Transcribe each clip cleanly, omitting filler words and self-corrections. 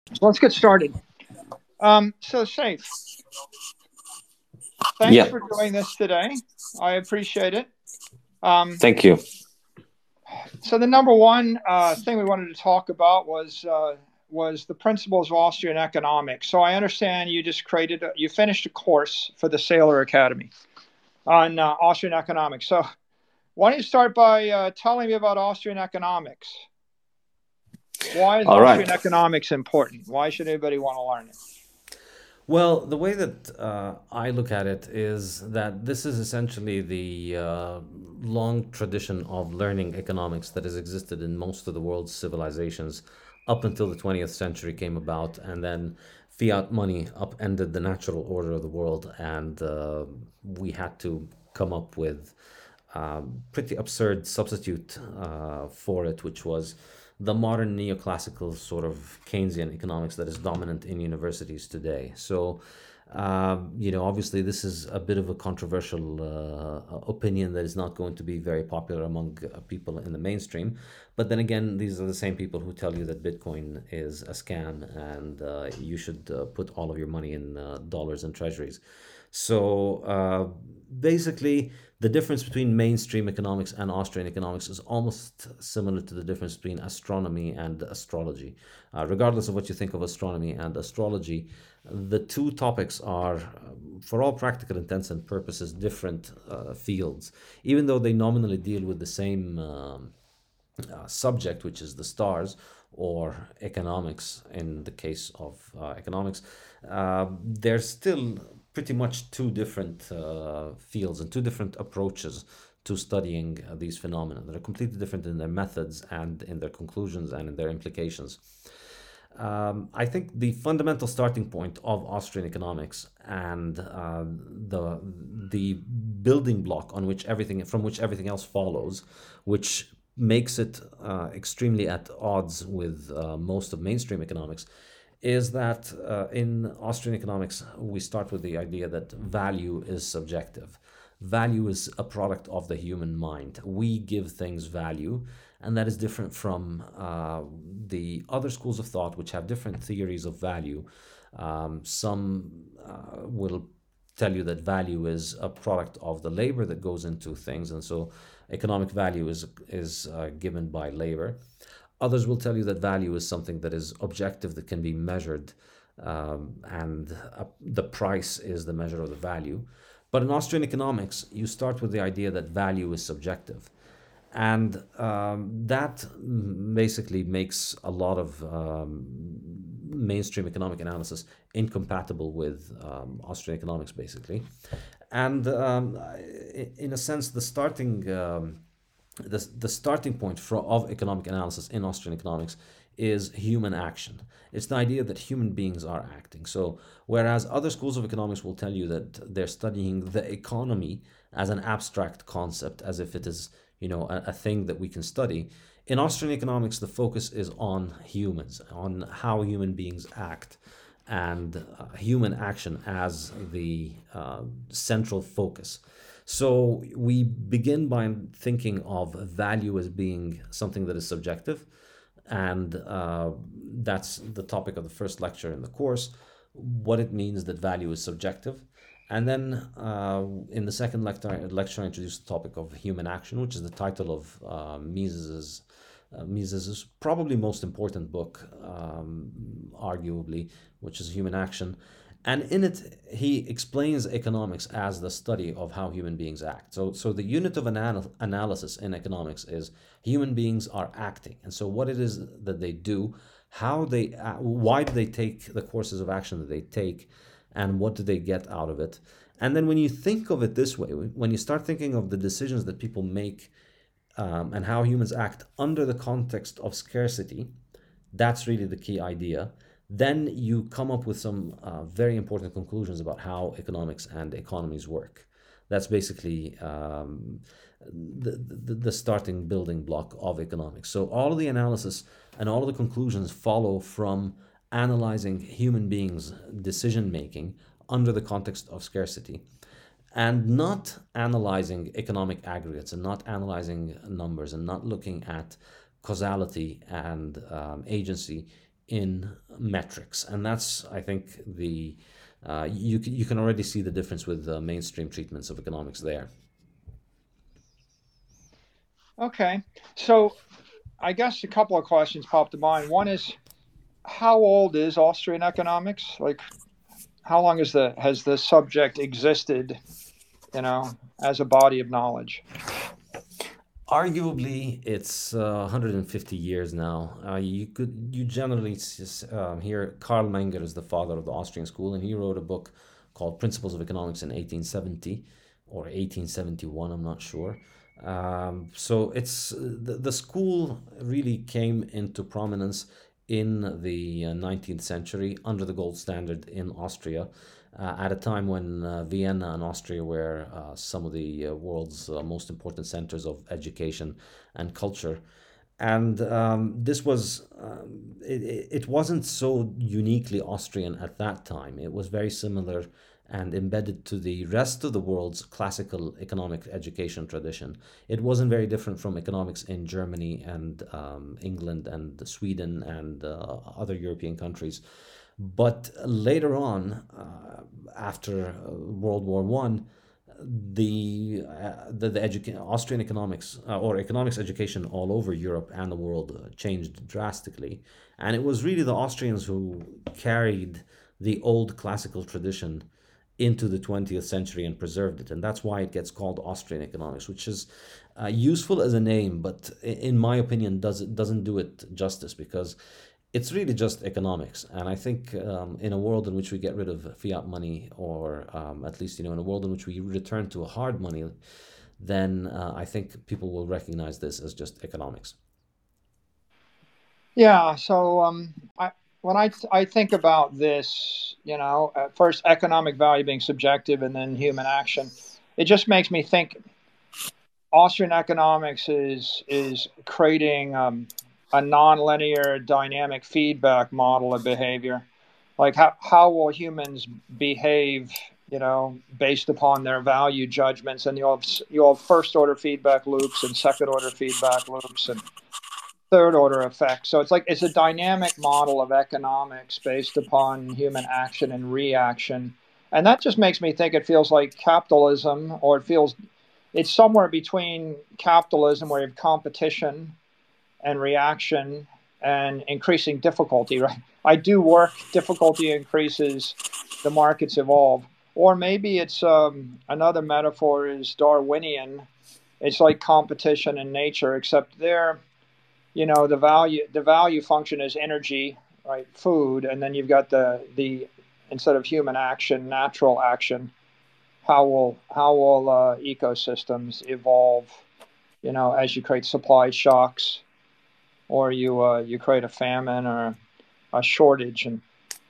So let's get started. So Safe, thanks Yeah, for doing this today. I appreciate it. Um, thank you. so the number one thing we wanted to talk about was the principles of Austrian economics. So I understand you finished a course for the Sailor Academy on Austrian economics. So why don't you start by telling me about Austrian economics? Why is All Austrian right. economics important? Why should anybody want to learn it? Well, the way that I look at it is that this is essentially the long tradition of learning economics that has existed in most of the world's civilizations up until the 20th century came about, and then fiat money upended the natural order of the world, and we had to come up with pretty absurd substitute for it, which was the modern neoclassical sort of Keynesian economics that is dominant in universities today. So, obviously, this is a bit of a controversial opinion that is not going to be very popular among people in the mainstream. But then again, these are the same people who tell you that Bitcoin is a scam and you should put all of your money in dollars and treasuries. So basically, the difference between mainstream economics and Austrian economics is almost similar to the difference between astronomy and astrology. Regardless of what you think of astronomy and astrology, the two topics are, for all practical intents and purposes, different fields, even though they nominally deal with the same subject, which is the stars or economics in the case of economics. There's still pretty much two different fields and two different approaches to studying these phenomena that are completely different in their methods and in their conclusions and in their implications. I think the fundamental starting point of Austrian economics and the building block on which everything from which everything else follows, which makes it extremely at odds with most of mainstream economics, is that in Austrian economics we start with the idea that value is subjective. Value is a product of the human mind. We give things value, and that is different from the other schools of thought, which have different theories of value. Some will tell you that value is a product of the labor that goes into things, and so economic value is given by labor. Others will tell you that value is something that is objective, that can be measured, and the price is the measure of the value. But in Austrian economics, you start with the idea that value is subjective. And that basically makes a lot of mainstream economic analysis incompatible with Austrian economics, basically. And in a sense, the starting point of economic analysis in Austrian economics is human action. It's the idea that human beings are acting. So, whereas other schools of economics will tell you that they're studying the economy as an abstract concept, as if it is, a thing that we can study, in Austrian economics, the focus is on humans, on how human beings act, and human action as the central focus. So we begin by thinking of value as being something that is subjective, and that's the topic of the first lecture in the course, what it means that value is subjective. And then in the second lecture, I introduced the topic of human action, which is the title of Mises's probably most important book, arguably, which is Human Action. And in it, he explains economics as the study of how human beings act. So the unit of analysis in economics is human beings are acting. And so what it is that they do, why do they take the courses of action that they take, and what do they get out of it? And then when you think of it this way, when you start thinking of the decisions that people make and how humans act under the context of scarcity, that's really the key idea. Then you come up with some very important conclusions about how economics and economies work. That's basically the starting building block of economics. So all of the analysis and all of the conclusions follow from analyzing human beings' decision making under the context of scarcity, and not analyzing economic aggregates and not analyzing numbers and not looking at causality and agency in metrics, and that's, I think, the you can already see the difference with mainstream treatments of economics there. Okay. So I guess a couple of questions popped to mind. One is, how old is Austrian economics? Like, how long has the subject existed, as a body of knowledge? Arguably, it's 150 years now. You generally hear Karl Menger is the father of the Austrian school, and he wrote a book called Principles of Economics in 1870 or 1871. I'm not sure. So it's the school really came into prominence in the 19th century under the gold standard in Austria, at a time when Vienna and Austria were some of the world's most important centers of education and culture. And this was, it wasn't so uniquely Austrian at that time. It was very similar and embedded to the rest of the world's classical economic education tradition. It wasn't very different from economics in Germany and England and Sweden and other European countries. But later on, after World War One, the Austrian economics or economics education all over Europe and the world changed drastically, and it was really the Austrians who carried the old classical tradition into the 20th century and preserved it, and that's why it gets called Austrian economics, which is useful as a name, but in my opinion doesn't do it justice, because it's really just economics. And I think in a world in which we get rid of fiat money, or at least, in a world in which we return to a hard money, then I think people will recognize this as just economics. Yeah. So when I think about this, at first economic value being subjective and then human action, it just makes me think Austrian economics is creating a nonlinear dynamic feedback model of behavior. Like, how will humans behave, based upon their value judgments? And you'll have first order feedback loops and second order feedback loops and third order effects. So it's a dynamic model of economics based upon human action and reaction. And that just makes me think it feels like capitalism, or it's somewhere between capitalism, where you have competition and reaction and increasing difficulty, right? I do work, difficulty increases, the markets evolve. Or maybe it's another metaphor is Darwinian. It's like competition in nature, except there, the value function is energy, right? Food, and then you've got the instead of human action, natural action. How will ecosystems evolve? As you create supply shocks, or you create a famine or a shortage, and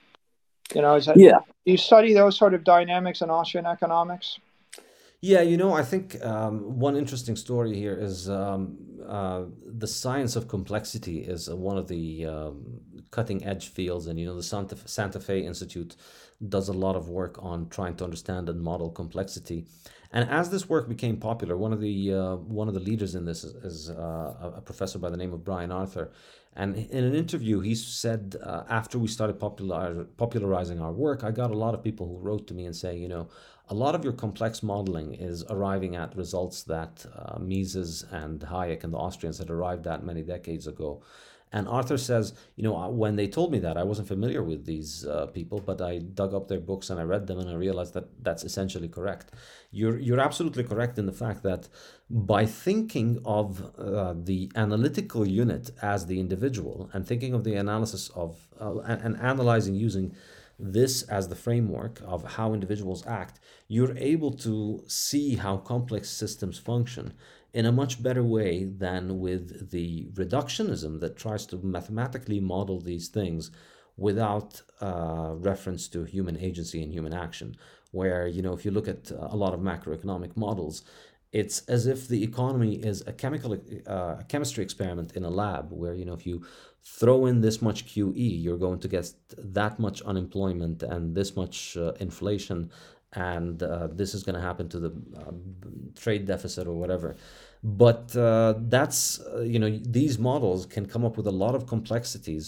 is that, Yeah. you study those sort of dynamics in Austrian economics? Yeah, I think one interesting story here is the science of complexity is one of the cutting edge fields, and the Santa Fe Institute does a lot of work on trying to understand and model complexity. And as this work became popular, one of the leaders in this is a professor by the name of Brian Arthur. And in an interview, he said, after we started popularizing our work, I got a lot of people who wrote to me and say, a lot of your complex modeling is arriving at results that Mises and Hayek and the Austrians had arrived at many decades ago. And Arthur says, when they told me that, I wasn't familiar with these people, but I dug up their books and I read them, and I realized that that's essentially correct. You're absolutely correct in the fact that by thinking of the analytical unit as the individual, and thinking of the analysis of and analyzing using this as the framework of how individuals act, you're able to see how complex systems function in a much better way than with the reductionism that tries to mathematically model these things without reference to human agency and human action. Where, if you look at a lot of macroeconomic models, it's as if the economy is a chemistry experiment in a lab, where, if you throw in this much QE, you're going to get that much unemployment and this much inflation, and this is going to happen to the trade deficit or whatever. But these models can come up with a lot of complexities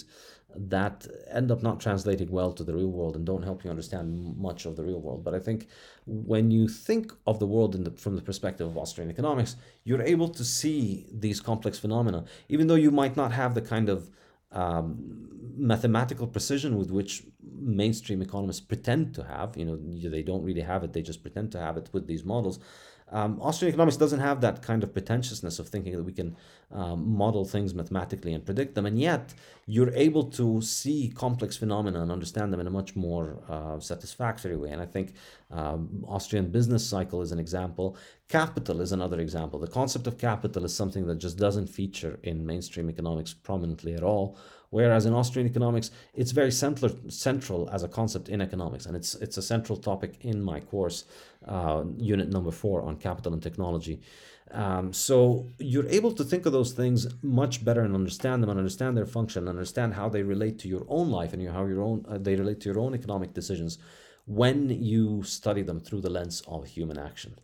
that end up not translating well to the real world and don't help you understand much of the real world. But I think when you think of the world from the perspective of Austrian economics, you're able to see these complex phenomena, even though you might not have the kind of mathematical precision with which mainstream economists pretend to have. They don't really have it; they just pretend to have it with these models. Austrian economics doesn't have that kind of pretentiousness of thinking that we can model things mathematically and predict them, and yet you're able to see complex phenomena and understand them in a much more satisfactory way. And I think Austrian business cycle is an example. Capital is another example. The concept of capital is something that just doesn't feature in mainstream economics prominently at all. Whereas in Austrian economics, it's very central as a concept in economics, and it's a central topic in my course, unit number 4 on capital and technology. So you're able to think of those things much better and understand them and understand their function, and understand how they relate to your own life and how they relate to your own economic decisions when you study them through the lens of human action.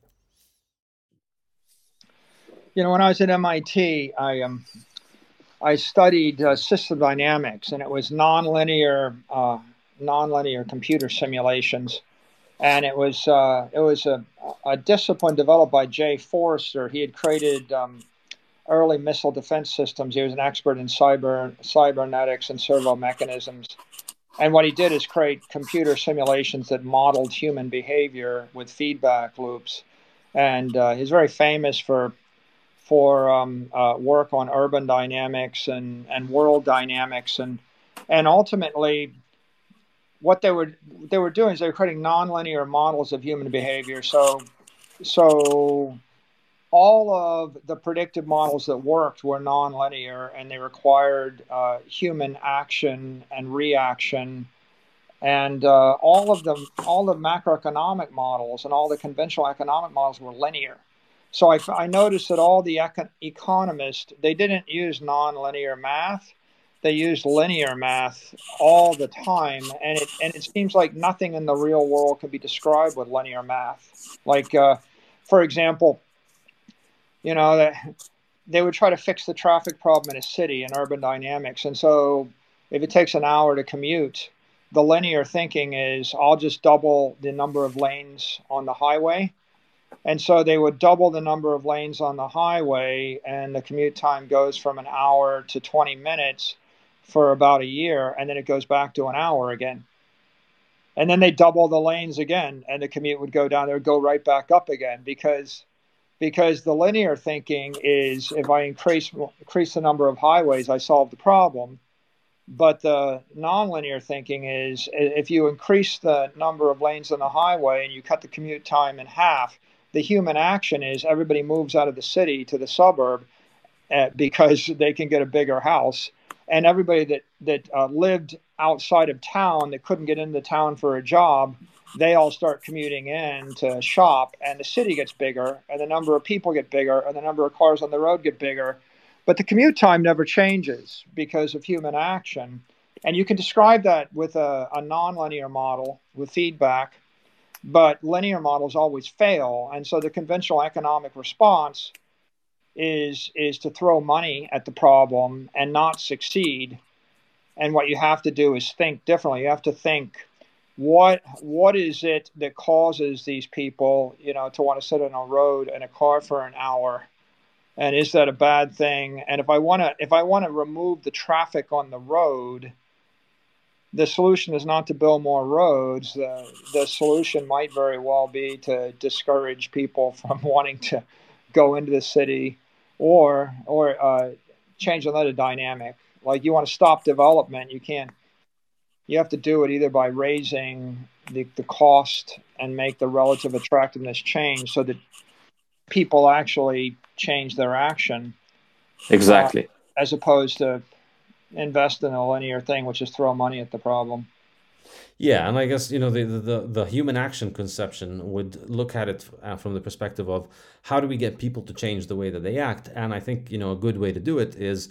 When I was at MIT, I studied system dynamics, and it was nonlinear computer simulations, and it was a discipline developed by Jay Forrester. He had created early missile defense systems. He was an expert in cybernetics and servo mechanisms, and what he did is create computer simulations that modeled human behavior with feedback loops. And he's very famous for work on urban dynamics and world dynamics, and ultimately what they were doing is they were creating nonlinear models of human behavior. So all of the predictive models that worked were nonlinear, and they required human action and reaction. And all the macroeconomic models and all the conventional economic models were linear. So I noticed that all the economists, they didn't use nonlinear math. They used linear math all the time. And it seems like nothing in the real world can be described with linear math. Like, for example, they would try to fix the traffic problem in a city in urban dynamics. And so if it takes an hour to commute, the linear thinking is I'll just double the number of lanes on the highway. And so they would double the number of lanes on the highway, and the commute time goes from an hour to 20 minutes for about a year, and then it goes back to an hour again. And then they double the lanes again, and the commute would go down there, go right back up again, because the linear thinking is if I increase the number of highways, I solve the problem. But the nonlinear thinking is if you increase the number of lanes on the highway and you cut the commute time in half, the human action is everybody moves out of the city to the suburb because they can get a bigger house. And everybody that lived outside of town that couldn't get into town for a job, they all start commuting in to shop, and the city gets bigger, and the number of people get bigger, and the number of cars on the road get bigger. But the commute time never changes because of human action. And you can describe that with a nonlinear model with feedback, but linear models always fail. And so the conventional economic response is to throw money at the problem and not succeed. And what you have to do is think differently. You have to think, what is it that causes these people, to want to sit on a road in a car for an hour? And is that a bad thing? And if I want to remove the traffic on the road, the solution is not to build more roads. The solution might very well be to discourage people from wanting to go into the city, or change another dynamic. Like, you want to stop development, you can't. You have to do it either by raising the cost and make the relative attractiveness change so that people actually change their action. Exactly. As opposed to invest in a linear thing, which is throw money at the problem. Yeah, and I guess the human action conception would look at it from the perspective of how do we get people to change the way that they act, and I think a good way to do it is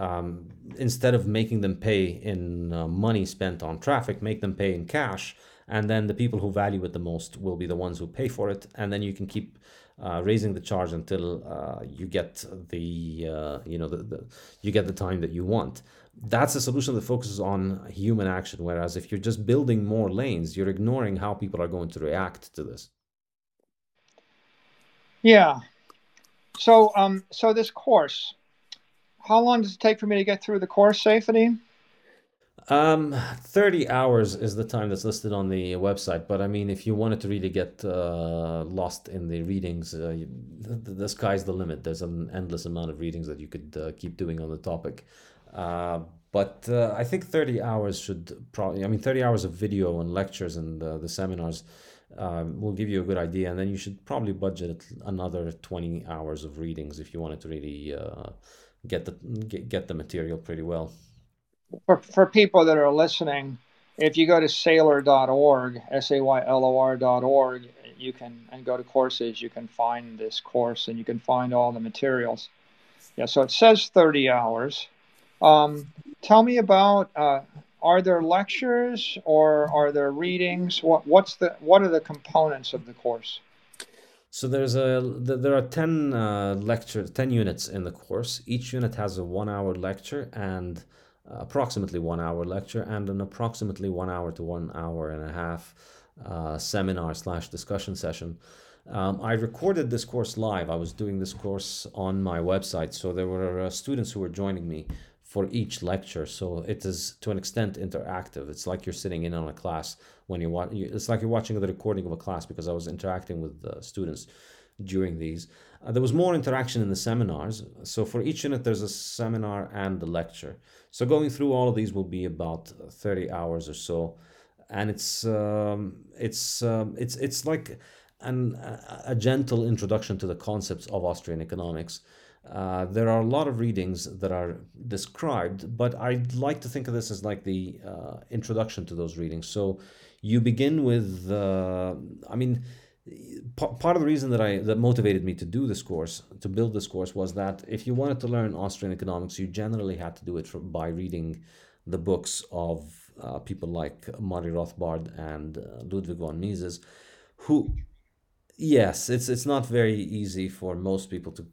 instead of making them pay in money spent on traffic, make them pay in cash, and then the people who value it the most will be the ones who pay for it, and then you can keep raising the charge until you get you get the time that you want. That's a solution that focuses on human action. Whereas if you're just building more lanes, you're ignoring how people are going to react to this. Yeah. So this course, how long does it take for me to get through the course, Safety? 30 hours is the time that's listed on the website, but I mean, if you wanted to really get lost in the readings, the sky's the limit. There's an endless amount of readings that you could keep doing on the topic. But I think 30 hours should probably, I mean, 30 hours of video and lectures and the seminars will give you a good idea. And then you should probably budget another 20 hours of readings if you wanted to really get get the material pretty well. For people that are listening, if you go to saylor.org, saylor.org, you can and go to courses, you can find this course and you can find all the materials. Yeah, so it says 30 hours. Tell me about are there lectures or are there readings? What are the components of the course? So there are 10 lectures, 10 units in the course. Each unit has a 1 hour lecture and approximately 1 hour lecture and an approximately 1 hour to 1 hour and a half seminar slash discussion session. I recorded this course live. I was doing this course on my website, so there were students who were joining me for each lecture. So it is to an extent interactive. It's like you're sitting in on a class when you watch. It's like you're watching the recording of a class because I was interacting with students during these. There was more interaction in the seminars. So for each unit, there's a seminar and a lecture. So going through all of these will be about 30 hours or so, and it's like a gentle introduction to the concepts of Austrian economics. There are a lot of readings that are described, but I'd like to think of this as like the introduction to those readings. So you begin with, I mean, part of the reason that motivated me to do this course, to build this course, was that if you wanted to learn Austrian economics, you generally had to do it by reading the books of people like Murray Rothbard and Ludwig von Mises, who, yes, it's not very easy for most people to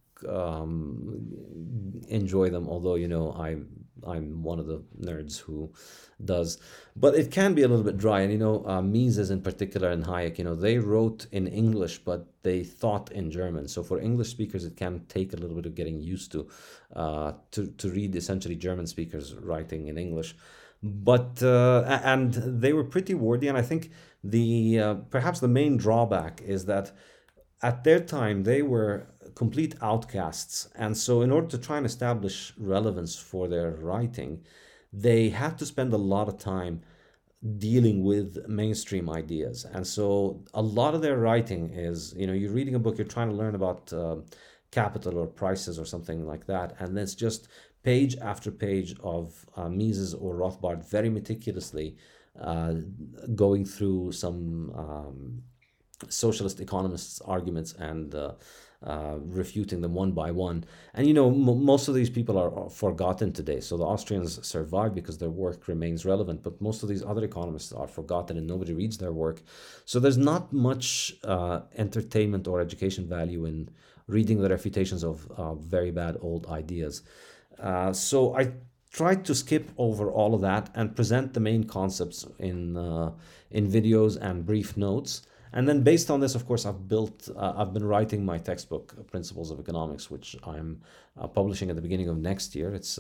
enjoy them. Although I'm one of the nerds who does, but it can be a little bit dry. And Mises in particular and Hayek, they wrote in English, but they thought in German. So for English speakers, it can take a little bit of getting used to read essentially German speakers writing in English. But and they were pretty wordy, and I think the perhaps the main drawback is that at their time they were complete outcasts, and so in order to try and establish relevance for their writing, they had to spend a lot of time dealing with mainstream ideas. And so a lot of their writing is, you're reading a book, you're trying to learn about capital or prices or something like that, and it's just page after page of Mises or Rothbard very meticulously uh, going through some socialist economists' arguments and refuting them one by one. And most of these people are forgotten today. So the Austrians survive because their work remains relevant, but most of these other economists are forgotten and nobody reads their work. So there's not much entertainment or education value in reading the refutations of very bad old ideas. So I tried to skip over all of that and present the main concepts in videos and brief notes. And then based on this, of course, I've been writing my textbook, Principles of Economics, which I'm publishing at the beginning of next year. It's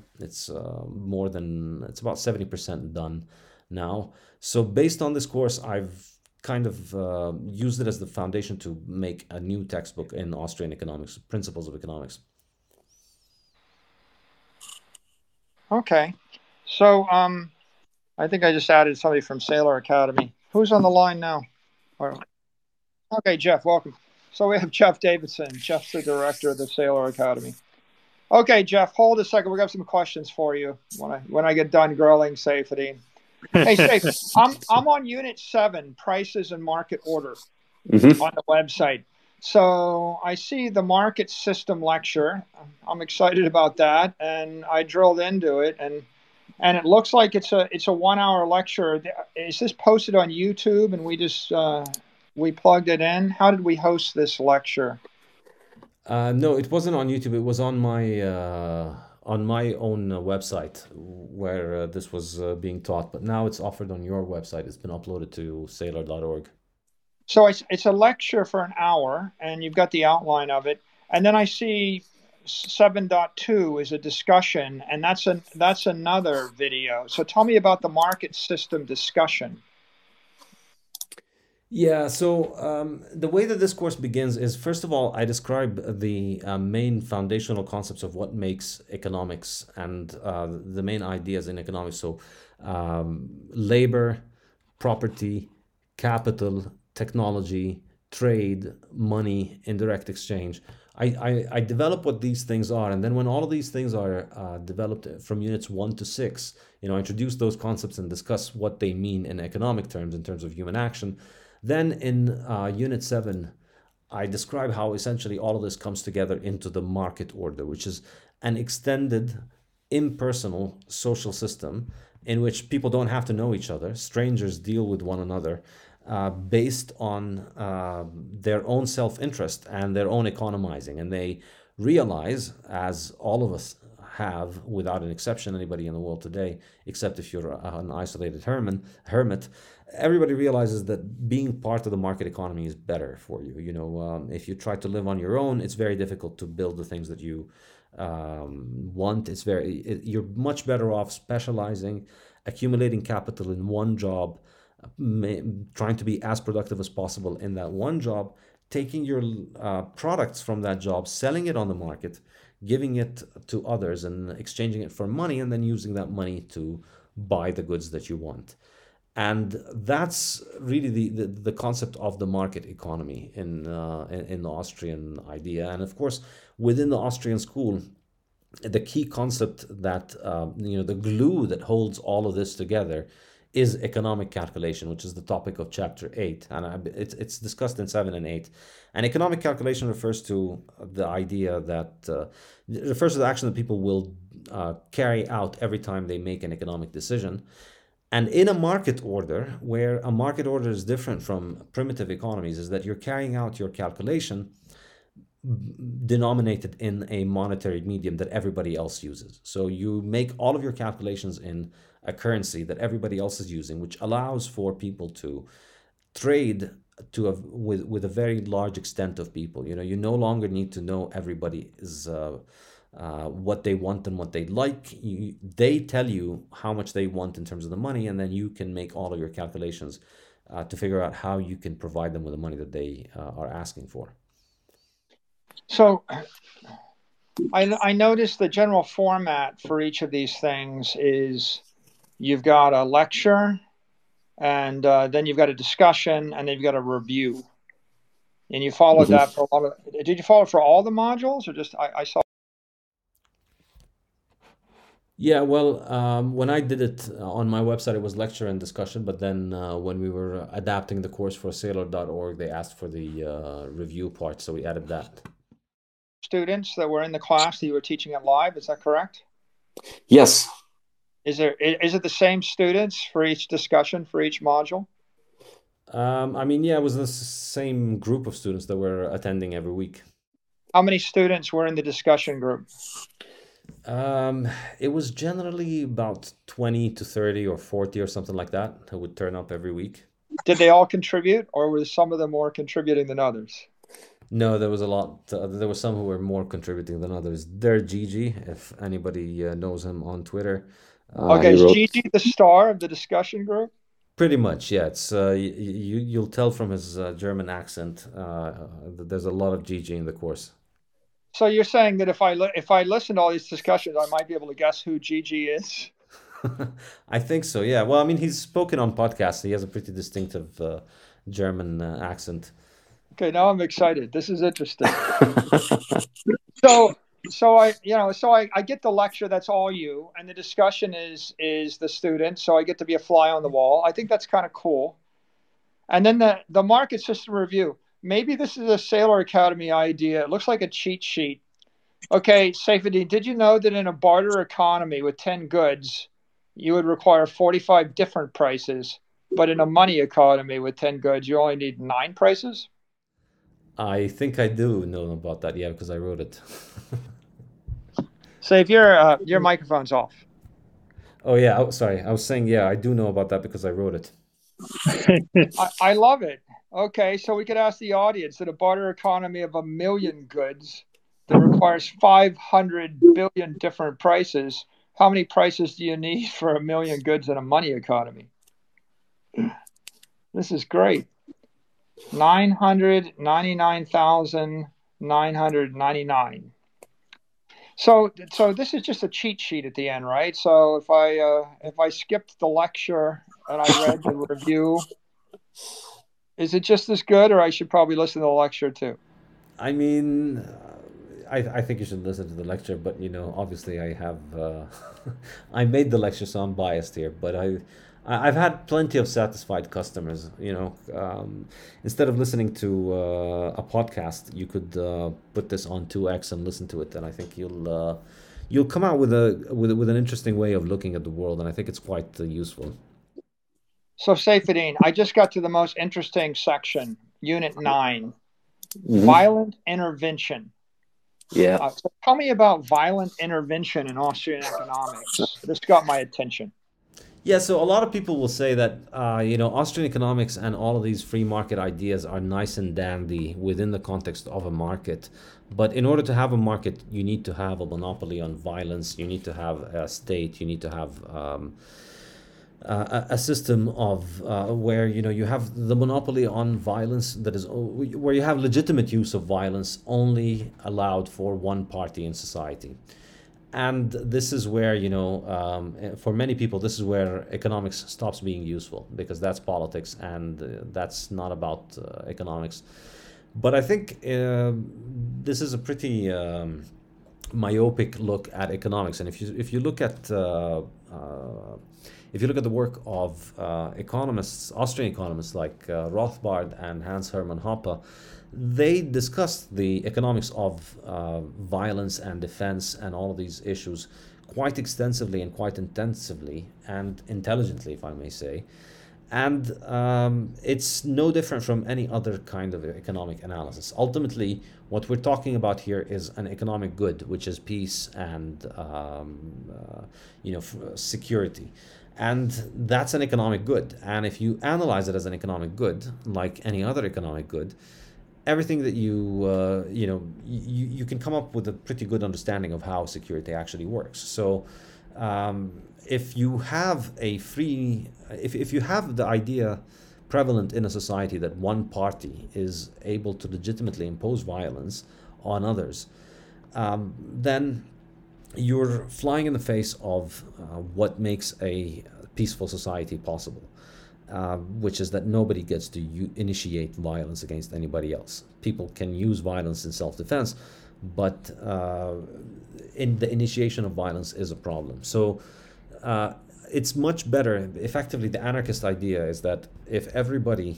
about 70% done now. So based on this course, I've kind of used it as the foundation to make a new textbook in Austrian economics, Principles of Economics. Okay. So I think I just added somebody from Saylor Academy. Who's on the line now? Okay, Jeff, welcome. So we have Jeff Davidson. Jeff's the director of the Saylor Academy. Okay, Jeff, hold a second. We got some questions for you when I get done grilling Safety. Hey, Safe, I'm on Unit 7, Prices and Market Order, on the website. So I see the market system lecture. I'm excited about that, and I drilled into it, and it looks like it's a 1 hour lecture. Is this posted on YouTube and we plugged it in? How did we host this lecture? No, it wasn't on YouTube. It was on my own website where this was being taught, but now it's offered on your website. It's been uploaded to Saylor.org. So it's a lecture for an hour, and you've got the outline of it. And then I see 7.2 is a discussion, and that's another video. So tell me about the market system discussion. Yeah, so the way that this course begins is first of all, I describe the main foundational concepts of what makes economics and the main ideas in economics. So, labor, property, capital, technology, trade, money, indirect exchange. I develop what these things are, and then when all of these things are developed from units 1 to 6, I introduce those concepts and discuss what they mean in economic terms, in terms of human action. Then in Unit 7, I describe how essentially all of this comes together into the market order, which is an extended, impersonal social system in which people don't have to know each other. Strangers deal with one another based on their own self-interest and their own economizing. And they realize, as all of us have, without an exception, anybody in the world today, except if you're an isolated hermit, everybody realizes that being part of the market economy is better for you. If you try to live on your own, it's very difficult to build the things that you want. You're much better off specializing, accumulating capital in one job, trying to be as productive as possible in that one job, taking your products from that job, selling it on the market, giving it to others and exchanging it for money, and then using that money to buy the goods that you want. And that's really the concept of the market economy in the Austrian idea. And of course, within the Austrian school, the key concept that the glue that holds all of this together is economic calculation, which is the topic of chapter 8, and it's discussed in 7 and 8. And economic calculation refers to the idea that refers to the action that people will carry out every time they make an economic decision. And in a market order, where a market order is different from primitive economies, is that you're carrying out your calculation denominated in a monetary medium that everybody else uses. So you make all of your calculations in a currency that everybody else is using, which allows for people to trade with a very large extent of people. You no longer need to know everybody's what they want and what they like. They tell you how much they want in terms of the money, and then you can make all of your calculations to figure out how you can provide them with the money that they are asking for. So I noticed the general format for each of these things is you've got a lecture, and then you've got a discussion, and then you've got a review. And you followed that for a lot of. Did you follow it for all the modules, or just I saw? Yeah, well, when I did it on my website, it was lecture and discussion. But then when we were adapting the course for Saylor.org, they asked for the review part, so we added that. Students that were in the class that you were teaching it live, is that correct? Yes. Is it the same students for each discussion, for each module? Yeah, it was the same group of students that were attending every week. How many students were in the discussion group? It was generally about 20 to 30 or 40 or something like that who would turn up every week. Did they all contribute, or were some of them more contributing than others? No, there was a lot. There were some who were more contributing than others. They're Gigi, if anybody knows him on Twitter. Okay, is Gigi the star of the discussion group? Pretty much, yeah. It's you'll tell from his German accent that there's a lot of Gigi in the course. So you're saying that if I listen to all these discussions, I might be able to guess who Gigi is? I think so, yeah. Well, I mean, he's spoken on podcasts. He has a pretty distinctive German accent. Okay, now I'm excited. This is interesting. So I get the lecture. That's all you, and the discussion is the student. So I get to be a fly on the wall. I think that's kind of cool. And then the market system review. Maybe this is a Saylor Academy idea. It looks like a cheat sheet. Okay, Saifedean, did you know that in a barter economy with 10 goods, you would require 45 different prices, but in a money economy with 10 goods, you only need 9 prices? I think I do know about that, yeah, because I wrote it. Save your microphone's off. Oh yeah, sorry. I was saying yeah, I do know about that because I wrote it. I love it. Okay, so we could ask the audience that a barter economy of a million goods that requires 500 billion different prices. How many prices do you need for a million goods in a money economy? This is great. 999,999. So this is just a cheat sheet at the end, right? So if I skipped the lecture and I read the review, is it just as good, or I should probably listen to the lecture too? I mean, I think you should listen to the lecture, but obviously I have I made the lecture, so I'm biased here. But I've had plenty of satisfied customers. Instead of listening to a podcast, you could put this on 2x and listen to it, and I think you'll come out with with an interesting way of looking at the world, and I think it's quite useful. So, Safedine, I just got to the most interesting section, Unit 9, Hmm. violent intervention. Yeah. So tell me about violent intervention in Austrian economics. This got my attention. Yeah, so a lot of people will say that Austrian economics and all of these free market ideas are nice and dandy within the context of a market, but in order to have a market, you need to have a monopoly on violence. You need to have a state. You need to have a system of where you have the monopoly on violence, that is where you have legitimate use of violence only allowed for one party in society. And this is where for many people this is where economics stops being useful, because that's politics, and that's not about economics. But I think this is a pretty myopic look at economics. And if you look at the work of Austrian economists like Rothbard and Hans Hermann Hoppe, they discussed the economics of violence and defense and all of these issues quite extensively and quite intensively and intelligently, if I may say. And it's no different from any other kind of economic analysis. Ultimately, what we're talking about here is an economic good, which is peace and security. And that's an economic good. And if you analyze it as an economic good, like any other economic good, everything that you can come up with a pretty good understanding of how security actually works. So if you have if you have the idea prevalent in a society that one party is able to legitimately impose violence on others, then you're flying in the face of what makes a peaceful society possible, which is that nobody gets to initiate violence against anybody else. People can use violence in self-defense, but in the initiation of violence is a problem. So it's much better. Effectively, the anarchist idea is that if everybody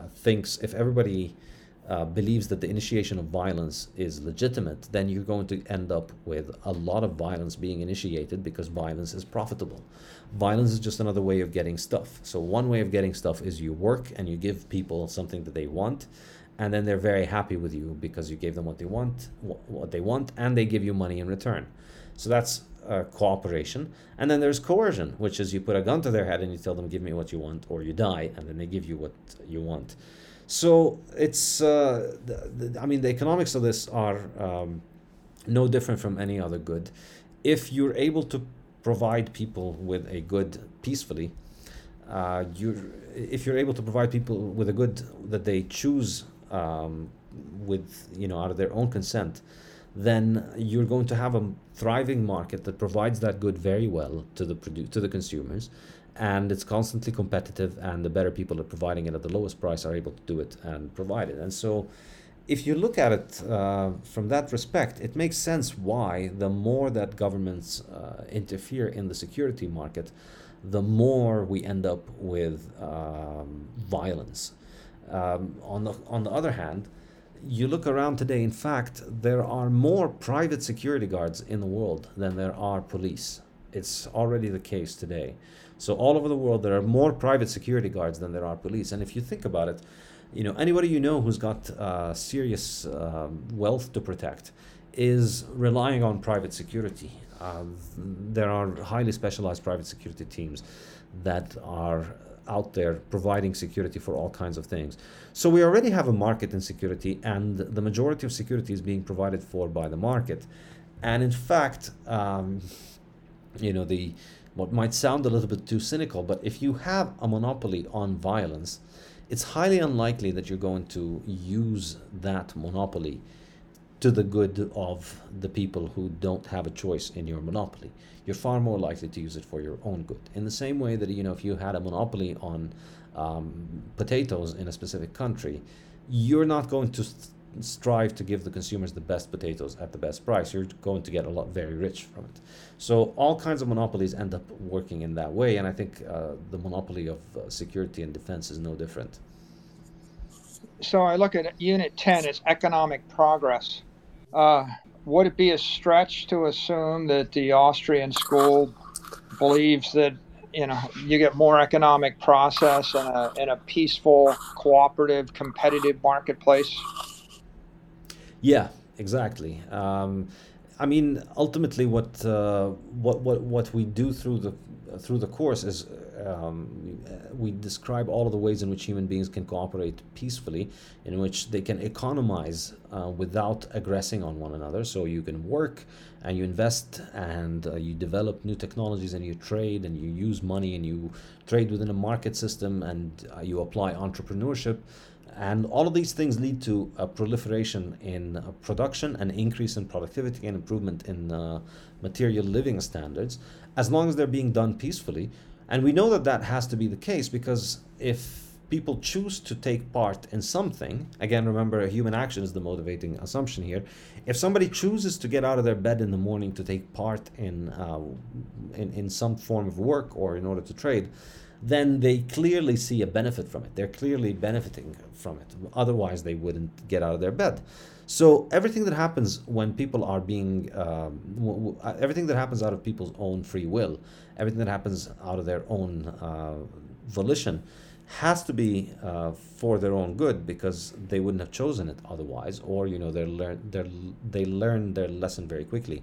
believes that the initiation of violence is legitimate, then you're going to end up with a lot of violence being initiated, because violence is profitable. Violence is just another way of getting stuff. So one way of getting stuff is you work and you give people something that they want, and then they're very happy with you because you gave them what they want, and they give you money in return. So that's cooperation. And then there's coercion, which is you put a gun to their head and you tell them, give me what you want or you die, and then they give you what you want. So it's the economics of this are no different from any other good. If you're able to provide people with a good peacefully, if you're able to provide people with a good that they choose with out of their own consent, then you're going to have a thriving market that provides that good very well to the consumers, and it's constantly competitive, and the better people are providing it at the lowest price are able to do it and provide it. And so if you look at it from that respect, it makes sense why the more that governments interfere in the security market, the more we end up with violence. On the other hand, you look around today, in fact, there are more private security guards in the world than there are police. It's already the case today. So all over the world, there are more private security guards than there are police. And if you think about it, anybody who's got serious wealth to protect is relying on private security. There are highly specialized private security teams that are out there providing security for all kinds of things. So we already have a market in security, and the majority of security is being provided for by the market. And in fact, the what might sound a little bit too cynical, but if you have a monopoly on violence, it's highly unlikely that you're going to use that monopoly to the good of the people who don't have a choice in your monopoly. You're far more likely to use it for your own good. In the same way that, if you had a monopoly on potatoes in a specific country, you're not going to strive to give the consumers the best potatoes at the best price. You're going to get a lot very rich from it. So all kinds of monopolies end up working in that way, and I think the monopoly of security and defense is no different. So I look at Unit 10 as economic progress. Would it be a stretch to assume that the Austrian school believes that you get more economic process in a peaceful, cooperative, competitive marketplace? Yeah, exactly. Ultimately, what we do through the course is we describe all of the ways in which human beings can cooperate peacefully, in which they can economize without aggressing on one another. So you can work and you invest and you develop new technologies and you trade and you use money and you trade within a market system and you apply entrepreneurship. And all of these things lead to a proliferation in production, an increase in productivity, and improvement in material living standards, as long as they're being done peacefully. And we know that that has to be the case because if people choose to take part in something, again, remember, human action is the motivating assumption here. If somebody chooses to get out of their bed in the morning to take part in some form of work or in order to trade, then they clearly see a benefit from it. They're clearly benefiting from it. Otherwise, they wouldn't get out of their bed. So everything that happens when people are being, everything that happens out of people's own free will, everything that happens out of their own volition, has to be for their own good because they wouldn't have chosen it otherwise, or they learn their lesson very quickly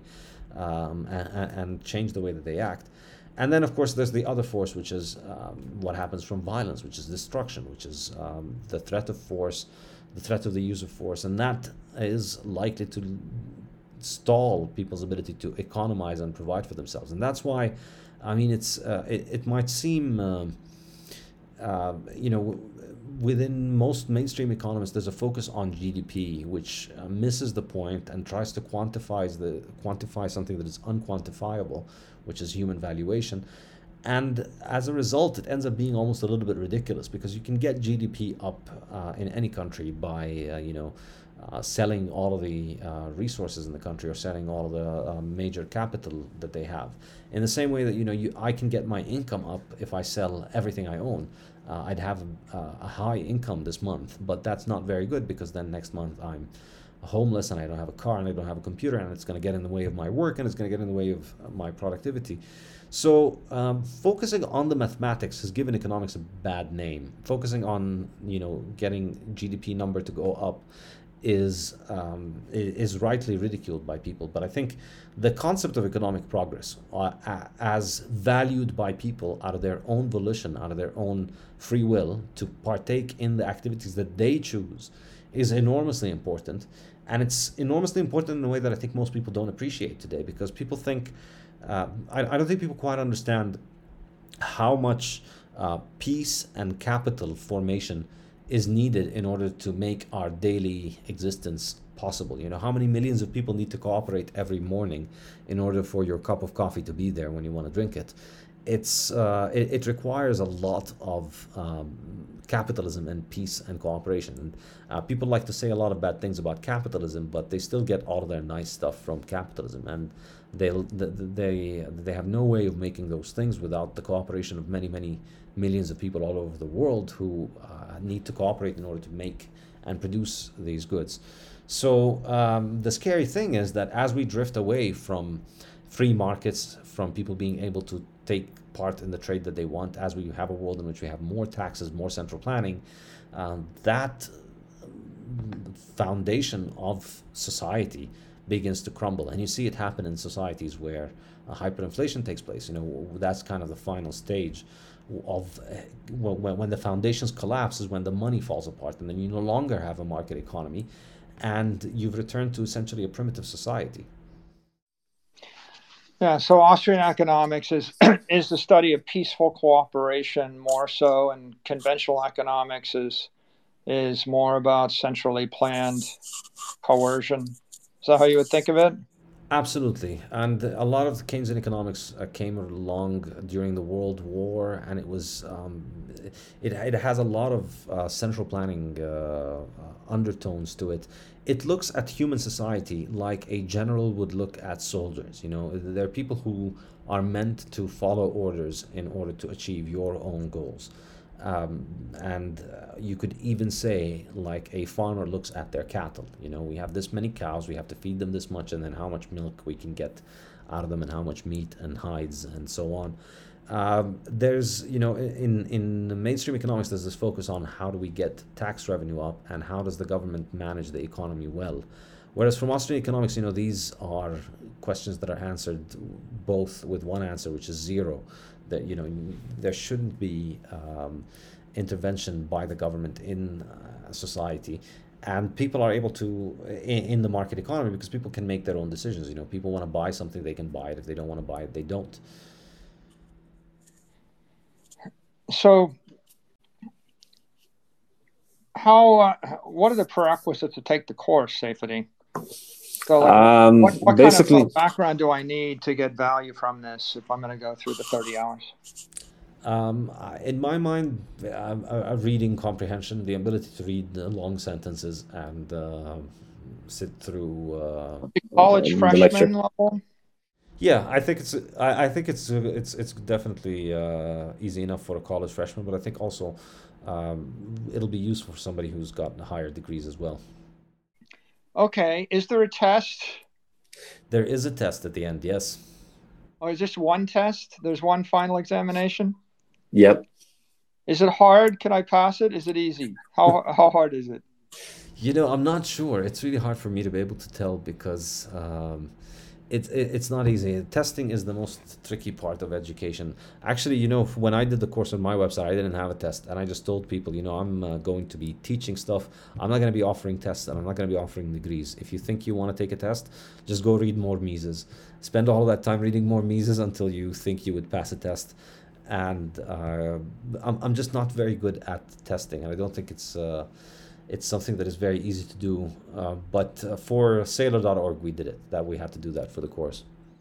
and change the way that they act. And then, of course, there's the other force, which is what happens from violence, which is destruction, which is the threat of force, the threat of the use of force. And that is likely to stall people's ability to economize and provide for themselves. And that's why, it might seem, within most mainstream economists, there's a focus on GDP, which misses the point and tries to quantify something that is unquantifiable, which is human valuation. And as a result, it ends up being almost a little bit ridiculous because you can get GDP up in any country by, selling all of the resources in the country or selling all of the major capital that they have. In the same way that, I can get my income up if I sell everything I own. I'd have a high income this month, but that's not very good because then next month I'm homeless and I don't have a car and I don't have a computer, and it's going to get in the way of my work and it's going to get in the way of my productivity. So focusing on the mathematics has given economics a bad name. Focusing on getting GDP number to go up is rightly ridiculed by people. But I think the concept of economic progress, as valued by people out of their own volition, out of their own free will, to partake in the activities that they choose, is enormously important. And it's enormously important in a way that I think most people don't appreciate today, because people think, I don't think people quite understand how much peace and capital formation is needed in order to make our daily existence possible. How many millions of people need to cooperate every morning in order for your cup of coffee to be there when you want to drink it. It requires a lot of capitalism and peace and cooperation. And people like to say a lot of bad things about capitalism, but they still get all of their nice stuff from capitalism, and they have no way of making those things without the cooperation of many millions of people all over the world who need to cooperate in order to make and produce these goods. So the scary thing is that as we drift away from free markets, from people being able to take part in the trade that they want, as we have a world in which we have more taxes, more central planning, that foundation of society begins to crumble. And you see it happen in societies where hyperinflation takes place. That's kind of the final stage of when the foundations collapse, is when the money falls apart, and then you no longer have a market economy, and you've returned to essentially a primitive society. Yeah, so Austrian economics is is the study of peaceful cooperation more so, and conventional economics is more about centrally planned coercion. Is that how you would think of it? Absolutely. And a lot of Keynesian economics came along during the World War, and it has a lot of central planning undertones to it. It looks at human society like a general would look at soldiers. There are people who are meant to follow orders in order to achieve your own goals. And you could even say, like a farmer looks at their cattle. We have this many cows, we have to feed them this much, and then how much milk we can get out of them, and how much meat and hides and so on. There's, in the mainstream economics, there's this focus on how do we get tax revenue up, and how does the government manage the economy well. Whereas from Austrian economics, these are questions that are answered both with one answer, which is zero. That there shouldn't be intervention by the government in society, and people are able to in the market economy, because people can make their own decisions. People want to buy something, they can buy it. If they don't want to buy it, they don't. So what are the prerequisites to take the course, Safety? So what Basically, kind of background do I need to get value from this if I'm going to go through the 30 hours? In my mind, a reading comprehension, the ability to read long sentences and sit through college the freshman lecture. level? Yeah, I think it's definitely easy enough for a college freshman, but I think also it'll be useful for somebody who's got higher degrees as well. Okay. Is there a test? There is a test at the end, yes. Or is this one test? There's one final examination? Yep. Is it hard? Can I pass it? Is it easy? How hard is it? I'm not sure. It's really hard for me to be able to tell, because it's not easy. Testing is the most tricky part of education. Actually, when I did the course on my website, I didn't have a test, and I just told people, I'm going to be teaching stuff. I'm not going to be offering tests, and I'm not going to be offering degrees. If you think you want to take a test, just go read more Mises. Spend all that time reading more Mises until you think you would pass a test. And I'm just not very good at testing, and I don't think it's something that is very easy to do. But for Saylor.org, we did it. That we had to do that for the course.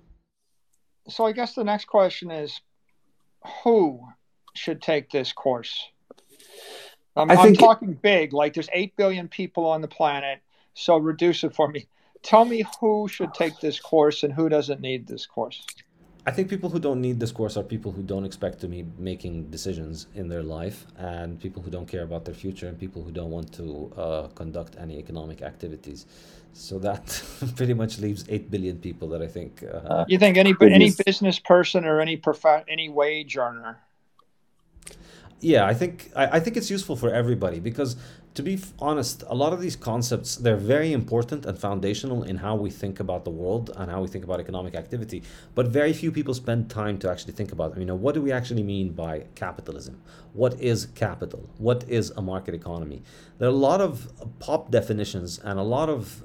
So I guess the next question is, who should take this course? I'm talking big, like there's 8 billion people on the planet, so reduce it for me. Tell me who should take this course and who doesn't need this course. I think people who don't need this course are people who don't expect to be making decisions in their life, and people who don't care about their future, and people who don't want to conduct any economic activities. So that pretty much leaves 8 billion people that I think. You think any business person or any wage earner? Yeah, I think it's useful for everybody, because, to be honest, a lot of these concepts, they're very important and foundational in how we think about the world and how we think about economic activity. But very few people spend time to actually think about, what do we actually mean by capitalism? What is capital? What is a market economy? There are a lot of pop definitions and a lot of,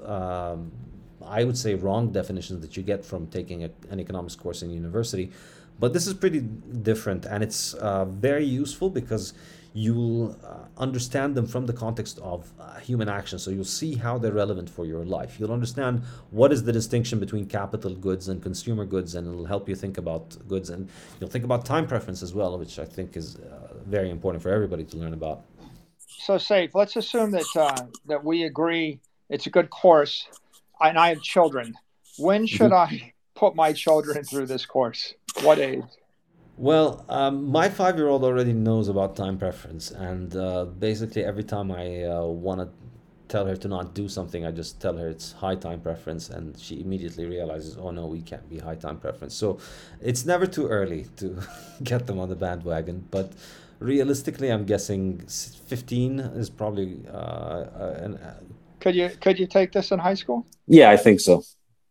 I would say, wrong definitions that you get from taking an economics course in university. But this is pretty different, and it's very useful because you'll understand them from the context of human action. So you'll see how they're relevant for your life. You'll understand what is the distinction between capital goods and consumer goods, and it'll help you think about goods. And you'll think about time preference as well, which I think is very important for everybody to learn about. So, Saif, let's assume that we agree it's a good course, and I have children. When should I put my children through this course? What age? Well, my 5-year-old already knows about time preference, and basically every time I want to tell her to not do something, I just tell her it's high time preference, and she immediately realizes, oh no, we can't be high time preference. So it's never too early to get them on the bandwagon, but realistically, I'm guessing 15 is probably Could you take this in high school? Yeah, I think so.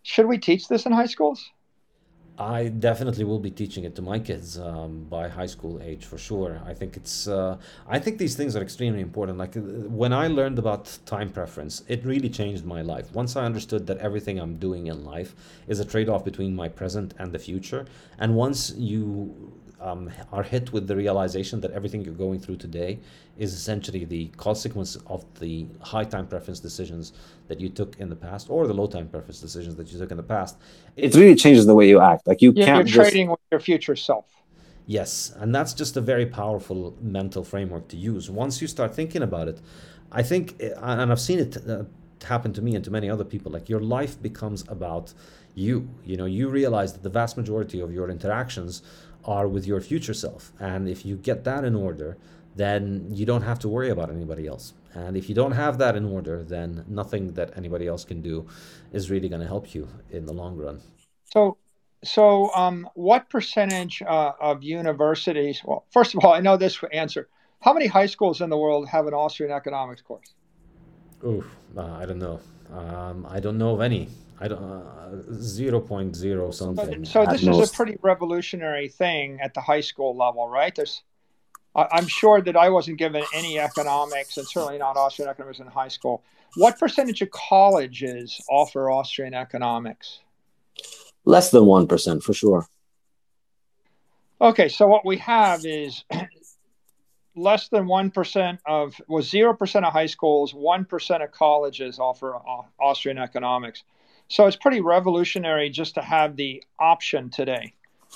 Should we teach this in high schools? I definitely will be teaching it to my kids by high school age for sure. I think it's. I think these things are extremely important. Like when I learned about time preference, it really changed my life. Once I understood that everything I'm doing in life is a trade-off between my present and the future, and once you are hit with the realization that everything you're going through today is essentially the consequence of the high time preference decisions that you took in the past or the low time preference decisions that you took in the past. It really changes the way you act. Like you You're can't just, trading with your future self. Yes, and that's just a very powerful mental framework to use. Once you start thinking about it, I think, and I've seen it happen to me and to many other people, like your life becomes about you. You know, you realize that the vast majority of your interactions are with your future self. And if you get that in order, then you don't have to worry about anybody else. And if you don't have that in order, then nothing that anybody else can do is really going to help you in the long run. So, what percentage of universities? Well, first of all, I know this answer. How many high schools in the world have an Austrian economics course? Ooh, I don't know. I don't know of any. I don't 0.0 something So at at this is a most. pretty revolutionary thing at the high school level, right? I'm sure that I wasn't given any economics, and certainly not Austrian economics in high school. What percentage of colleges offer Austrian economics? Less than 1% for sure. Okay, so what we have is less than 1% of, well, 0% of high schools, 1% of colleges offer Austrian economics. So it's pretty revolutionary just to have the option today.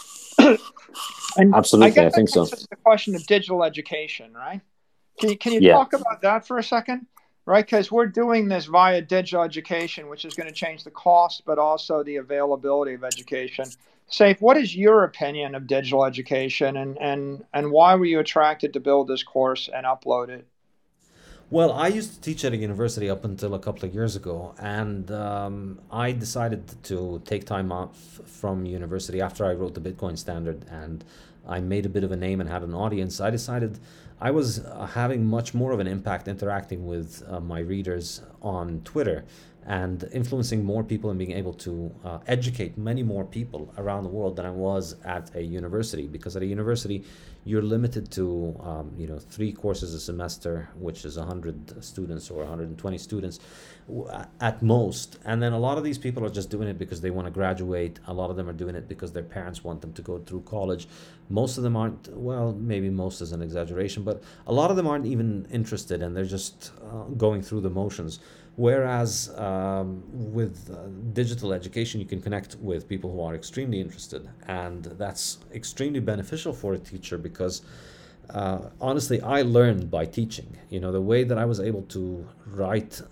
And I Absolutely, guess I that think so. takes us to the question of digital education, right? Can you Yeah. talk about that for a second? Right, because we're doing this via digital education, which is going to change the cost, but also the availability of education. Saif, what is your opinion of digital education, and why were you attracted to build this course and upload it? Well, I used to teach at a university up until a couple of years ago, and I decided to take time off from university after I wrote the Bitcoin Standard and I made a bit of a name and had an audience. I decided I was having much more of an impact interacting with my readers on Twitter and influencing more people and being able to educate many more people around the world than I was at a university. Because at a university, you're limited to 3 courses a semester, which is 100 students or 120 students at most. And then a lot of these people are just doing it because they want to graduate. A lot of them are doing it because their parents want them to go through college. Most of them aren't, well, maybe most is an exaggeration, but a lot of them aren't even interested and they're just going through the motions. Whereas with digital education, you can connect with people who are extremely interested, and that's extremely beneficial for a teacher because honestly, I learned by teaching. You know, the way that I was able to write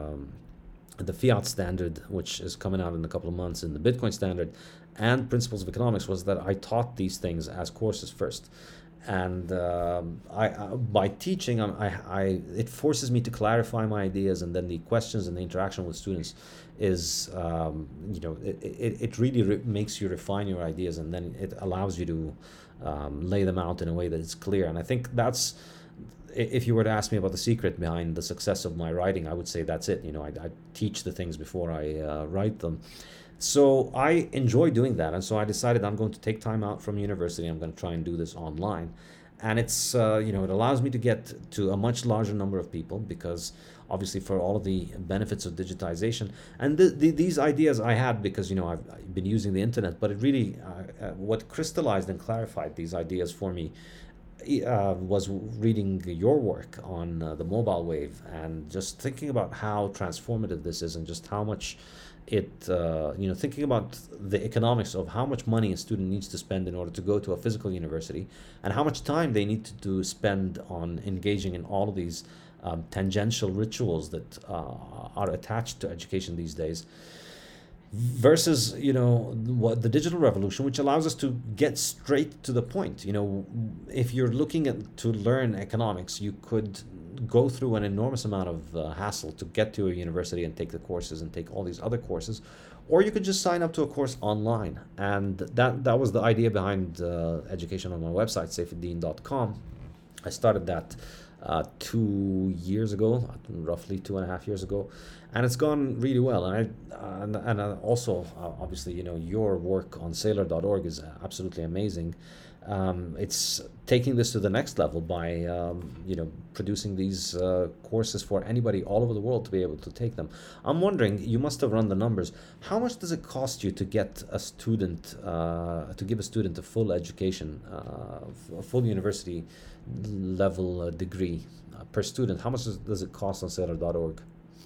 the fiat standard, which is coming out in a couple of months, in the Bitcoin standard, and principles of economics was that I taught these things as courses first. And by teaching, it forces me to clarify my ideas, and then the questions and the interaction with students is, it really makes you refine your ideas, and then it allows you to lay them out in a way that is clear. And I think that's, if you were to ask me about the secret behind the success of my writing, I would say that's it. You know, I teach the things before I write them. So I enjoy doing that, and so I decided I'm going to take time out from university. I'm going to try and do this online, and it's it allows me to get to a much larger number of people because obviously for all of the benefits of digitization and these ideas I had because I've been using the internet, but it really what crystallized and clarified these ideas for me was reading your work on the mobile wave and just thinking about how transformative this is and just how much thinking about the economics of how much money a student needs to spend in order to go to a physical university and how much time they need to spend on engaging in all of these tangential rituals that are attached to education these days versus what the digital revolution, which allows us to get straight to the point. If you're looking at to learn economics, you could go through an enormous amount of hassle to get to a university and take the courses and take all these other courses, or you could just sign up to a course online. And that was the idea behind education on my website, saifuddin.com. I started that 2 years ago, roughly 2.5 years ago, and it's gone really well. And also, obviously, your work on Sailor.org is absolutely amazing. It's taking this to the next level by producing these courses for anybody all over the world to be able to take them. I'm wondering, you must have run the numbers. How much does it cost you to get a student to give a student a full education, a full university level degree per student? How much does it cost on Sailor.org?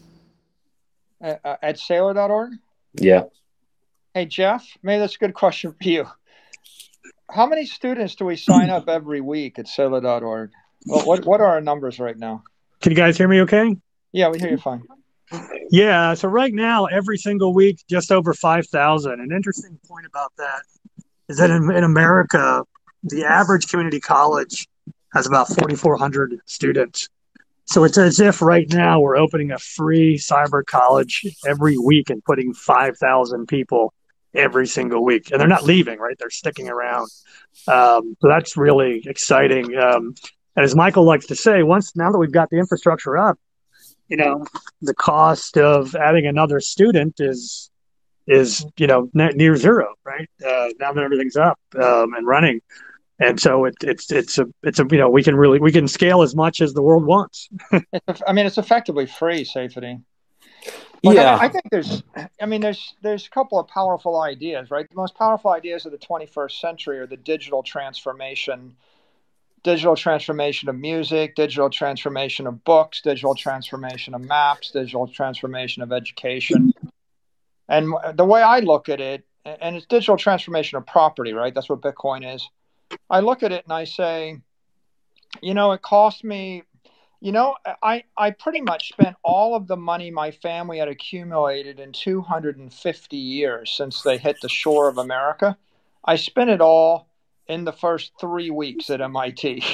At Sailor.org? Yeah. Hey, Jeff, maybe that's a good question for you. How many students do we sign up every week at Sailor.org? Well, what are our numbers right now? Can you guys hear me okay? Yeah, we hear you fine. Yeah, so right now, every single week, just over 5,000. An interesting point about that is that in America, the average community college has about 4,400 students. So it's as if right now we're opening a free cyber college every week and putting 5,000 people every single week. And they're not leaving, right? They're sticking around. So that's really exciting. And as Michael likes to say, now that we've got the infrastructure up, the cost of adding another student is near zero, right? Now that everything's up and running. And so we can scale as much as the world wants. It's effectively free, Safety. Yeah. I think there's a couple of powerful ideas, right? The most powerful ideas of the 21st century are the digital transformation of music, digital transformation of books, digital transformation of maps, digital transformation of education. And the way I look at it, and it's digital transformation of property, right? That's what Bitcoin is. I look at it and I say, it cost me, I pretty much spent all of the money my family had accumulated in 250 years since they hit the shore of America. I spent it all in the first 3 weeks at MIT.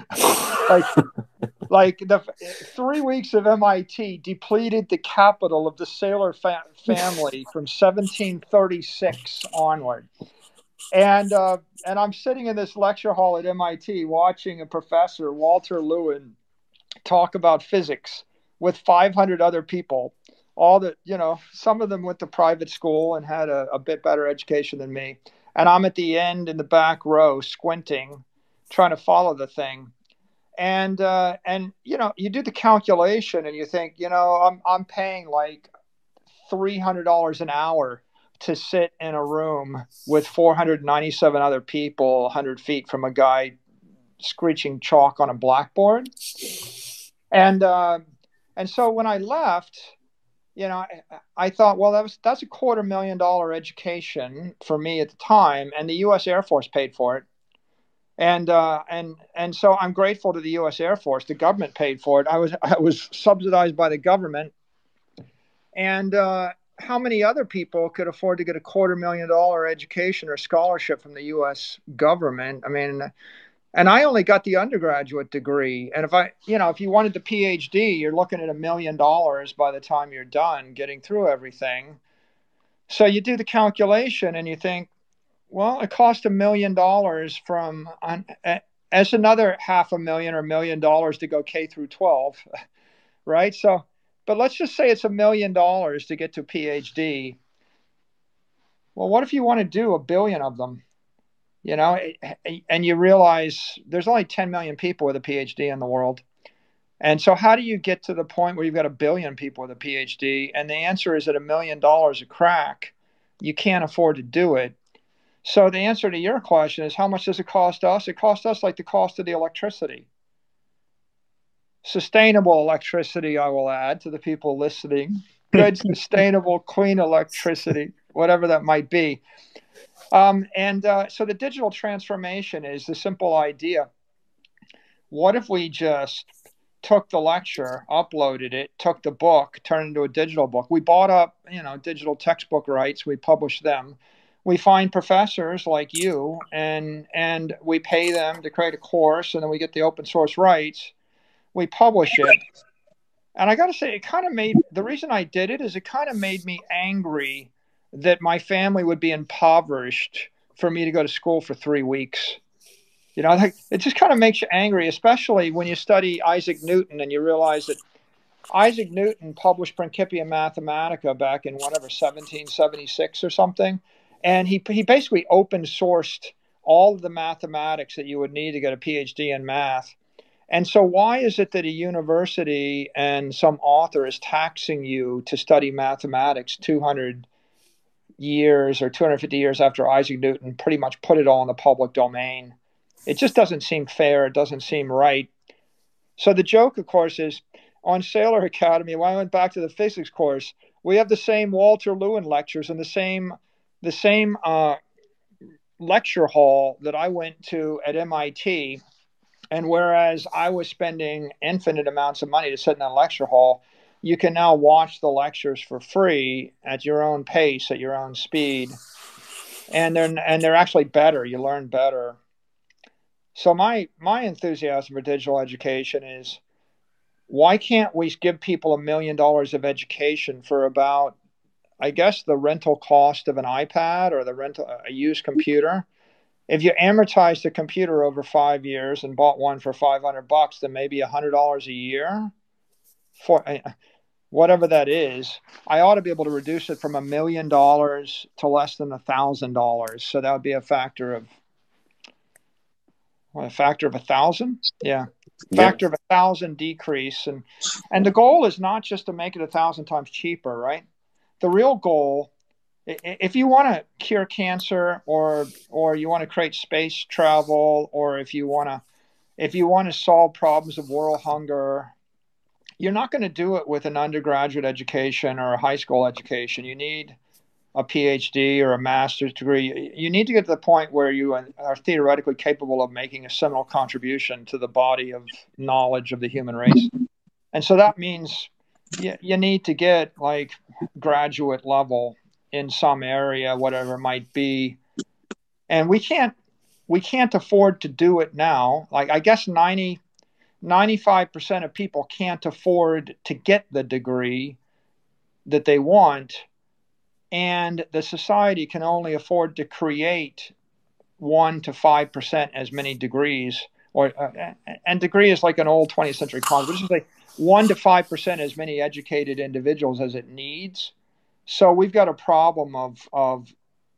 like the 3 weeks of MIT depleted the capital of the Saylor family from 1736 onward. And I'm sitting in this lecture hall at MIT watching a professor, Walter Lewin, talk about physics with 500 other people. Some of them went to private school and had a bit better education than me. And I'm at the end in the back row, squinting, trying to follow the thing. And you do the calculation and you think, I'm paying like $300 an hour to sit in a room with 497 other people 100 feet from a guy screeching chalk on a blackboard. And so when I left, I thought, well, that's $250,000 education for me at the time, and the U.S. Air Force paid for it. And so I'm grateful to the U.S. Air Force. The government paid for it. I was subsidized by the government. And how many other people could afford to get $250,000 education or scholarship from the U.S. government? And I only got the undergraduate degree. And if you wanted the PhD, you're looking at $1 million by the time you're done getting through everything. So you do the calculation and you think, well, it cost $1 million as another $500,000 or $1 million to go K through 12, right? So, but let's just say it's $1 million to get to PhD. Well, what if you want to do 1 billion of them? And you realize there's only 10 million people with a PhD in the world. And so how do you get to the point where you've got 1 billion people with a PhD? And the answer is at $1 million a crack, you can't afford to do it. So the answer to your question is, how much does it cost us? It costs us like the cost of the electricity. Sustainable electricity, I will add to the people listening. Good, sustainable, clean electricity, whatever that might be. So the digital transformation is the simple idea. What if we just took the lecture, uploaded it, took the book, turned it into a digital book? We bought up, digital textbook rights. We publish them. We find professors like you, and we pay them to create a course, and then we get the open source rights. We publish it. And I got to say, the reason I did it is it kind of made me angry that my family would be impoverished for me to go to school for 3 weeks. Like, it just kind of makes you angry, especially when you study Isaac Newton and you realize that Isaac Newton published Principia Mathematica back in whatever 1776 or something, and he basically open sourced all of the mathematics that you would need to get a PhD in math. And so why is it that a university and some author is taxing you to study mathematics 200 years or 250 years after Isaac Newton pretty much put it all in the public domain? It just doesn't seem fair. It doesn't seem right. So the joke, of course, is on Saylor Academy, when I went back to the physics course, we have the same Walter Lewin lectures and the same lecture hall that I went to at MIT. And whereas I was spending infinite amounts of money to sit in that lecture hall, you can now watch the lectures for free at your own pace, at your own speed. And they're actually better. You learn better. So my enthusiasm for digital education is, why can't we give people $1 million of education for about, I guess, the rental cost of an iPad or a used computer? If you amortize the computer over 5 years and bought one for $500, then maybe $100 a year for whatever that is. I ought to be able to reduce it from $1 million to less than $1,000. So that would be a factor of 1,000. Yeah. Factor of 1,000 decrease. And the goal is not just to make it 1,000 times cheaper, right? The real goal, if you want to cure cancer or you want to create space travel, or if you want to solve problems of world hunger, you're not going to do it with an undergraduate education or a high school education. You need a PhD or a master's degree. You need to get to the point where you are theoretically capable of making a seminal contribution to the body of knowledge of the human race. And so that means you need to get like graduate level in some area, whatever it might be. And we can't afford to do it now. Like, I guess 95% of people can't afford to get the degree that they want. And the society can only afford to create 1 to 5% as many degrees, and degree is like an old 20th century concept, which is like 1 to 5% as many educated individuals as it needs. So we've got a problem of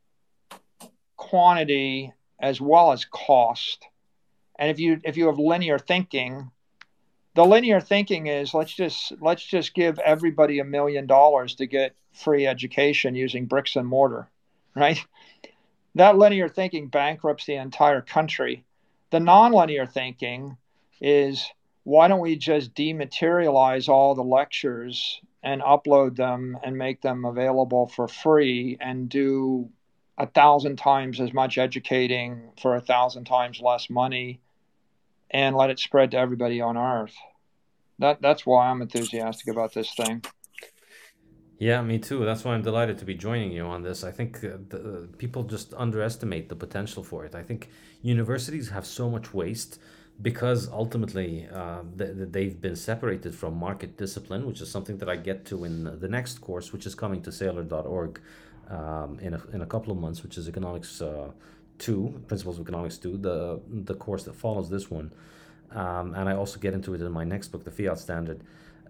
quantity as well as cost. And if you have linear thinking, the linear thinking is let's just give everybody $1 million to get free education using bricks and mortar, right? That linear thinking bankrupts the entire country. The nonlinear thinking is, why don't we just dematerialize all the lectures and upload them and make them available for free and do 1,000 times as much educating for 1,000 times less money and let it spread to everybody on Earth. That's why I'm enthusiastic about this thing. Yeah, me too. That's why I'm delighted to be joining you on this. I think people just underestimate the potential for it. I think universities have so much waste because ultimately they've been separated from market discipline, which is something that I get to in the next course, which is coming to Saylor.org in a couple of months, which is Economics 2, Principles of Economics 2, the course that follows this one. And I also get into it in my next book, The Fiat Standard.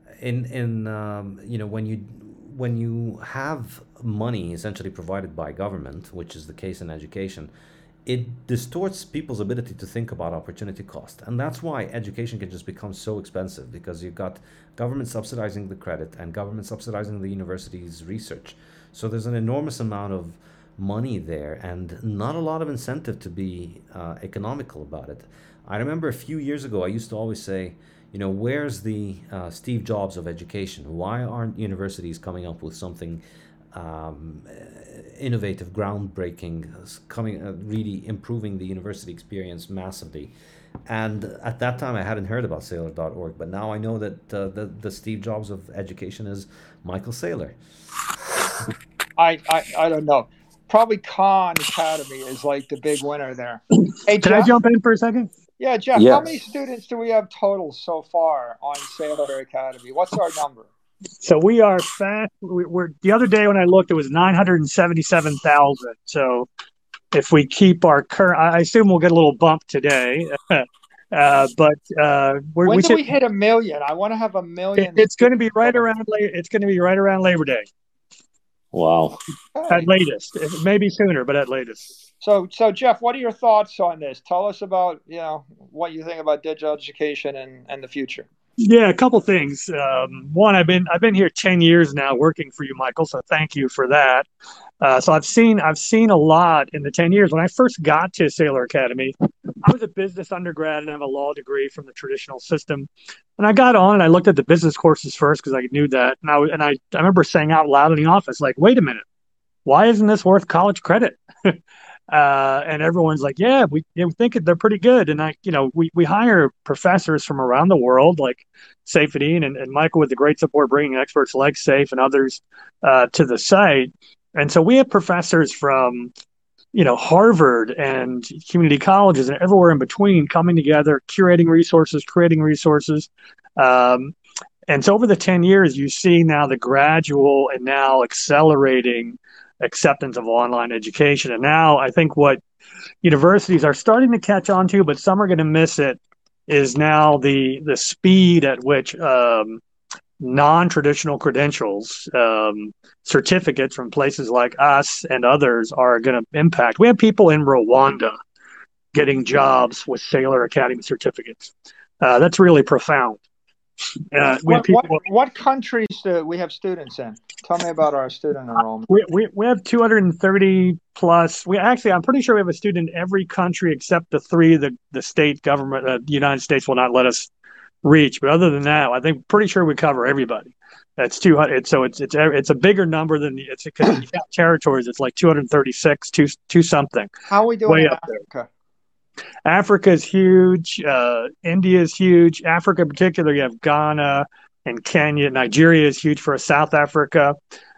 When you have money essentially provided by government, which is the case in education, it distorts people's ability to think about opportunity cost. And that's why education can just become so expensive, because you've got government subsidizing the credit and government subsidizing the university's research. So there's an enormous amount of money there and not a lot of incentive to be economical about it. I remember a few years ago, I used to always say, where's the Steve Jobs of education? Why aren't universities coming up with something innovative, groundbreaking, really improving the university experience massively? And at that time, I hadn't heard about Saylor.org, but now I know that the Steve Jobs of education is Michael Saylor. I don't know. Probably Khan Academy is like the big winner there. Hey, Can I jump in for a second? Yeah, Jeff, Yes. How many students do we have total so far on Saylor Academy? What's our number? So we are fast. We're the other day when I looked, it was 977,000. So if we keep our current, I assume we'll get a little bump today. When We do should. we hit 1 million? I want to have 1 million. It's going to be right around. It's going to be right around Labor Day Wow. Okay. at latest. Maybe sooner, but at latest. So Jeff, what are your thoughts on this? Tell us about what you think about digital education and the future. Yeah, a couple things. One, I've been here 10 years now working for you, Michael. So thank you for that. So I've seen a lot in the 10 years. When I first got to Saylor Academy, I was a business undergrad and I have a law degree from the traditional system. And I got on and I looked at the business courses first because I knew that. And I remember saying out loud in the office, like, wait a minute, why isn't this worth college credit? And everyone's like, yeah, we think they're pretty good. And we hire professors from around the world, like Saifedean and Michael with the great support, bringing experts like Saif and others to the site. And so we have professors from, Harvard and community colleges and everywhere in between coming together, curating resources, creating resources. And so over the 10 years, you see now the gradual and now accelerating acceptance of online education. And now I think what universities are starting to catch on to, but some are going to miss it, is now the speed at which non-traditional credentials, certificates from places like us and others are going to impact. We have people in Rwanda getting jobs with Saylor Academy certificates. That's really profound. What countries do we have students in? Tell me about our student enrollment. We have 230 plus. I'm pretty sure we have a student in every country except the three the state government, the United States will not let us reach. But other than that, I think pretty sure we cover everybody. That's 200. So it's a bigger number than it's because you got territories. It's like 236, two something. How are we doing in Africa? Africa is huge. India is huge. Africa in particular, you have Ghana and Kenya. Nigeria is huge for South Africa,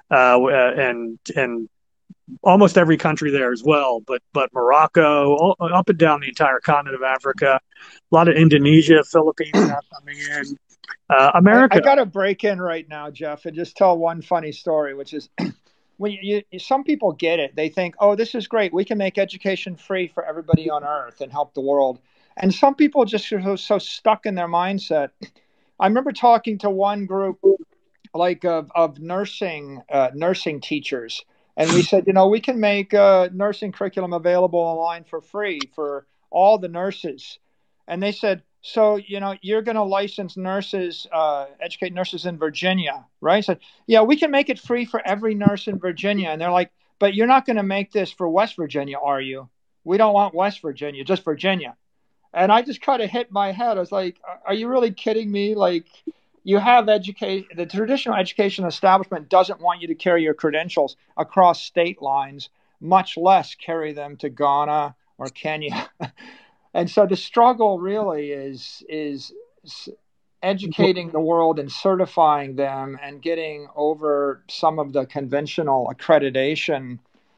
and almost every country there as well. But Morocco, up and down the entire continent of Africa, a lot of Indonesia, Philippines now coming in. America. I got to break in right now, Jeff, and just tell one funny story, which is when some people get it. They think, oh, this is great. We can make education free for everybody on earth and help the world. And some people just are so stuck in their mindset. I remember talking to one group like of nursing teachers. And we said, we can make nursing curriculum available online for free for all the nurses. And they said, so, you're going to license nurses, educate nurses in Virginia, right? I said, yeah, we can make it free for every nurse in Virginia. And they're like, but you're not going to make this for West Virginia, are you? We don't want West Virginia, just Virginia. And I just kind of hit my head. I was like, are you really kidding me? Like, you have the traditional education establishment doesn't want you to carry your credentials across state lines, much less carry them to Ghana or Kenya. And so the struggle really is educating the world and certifying them and getting over some of the conventional accreditation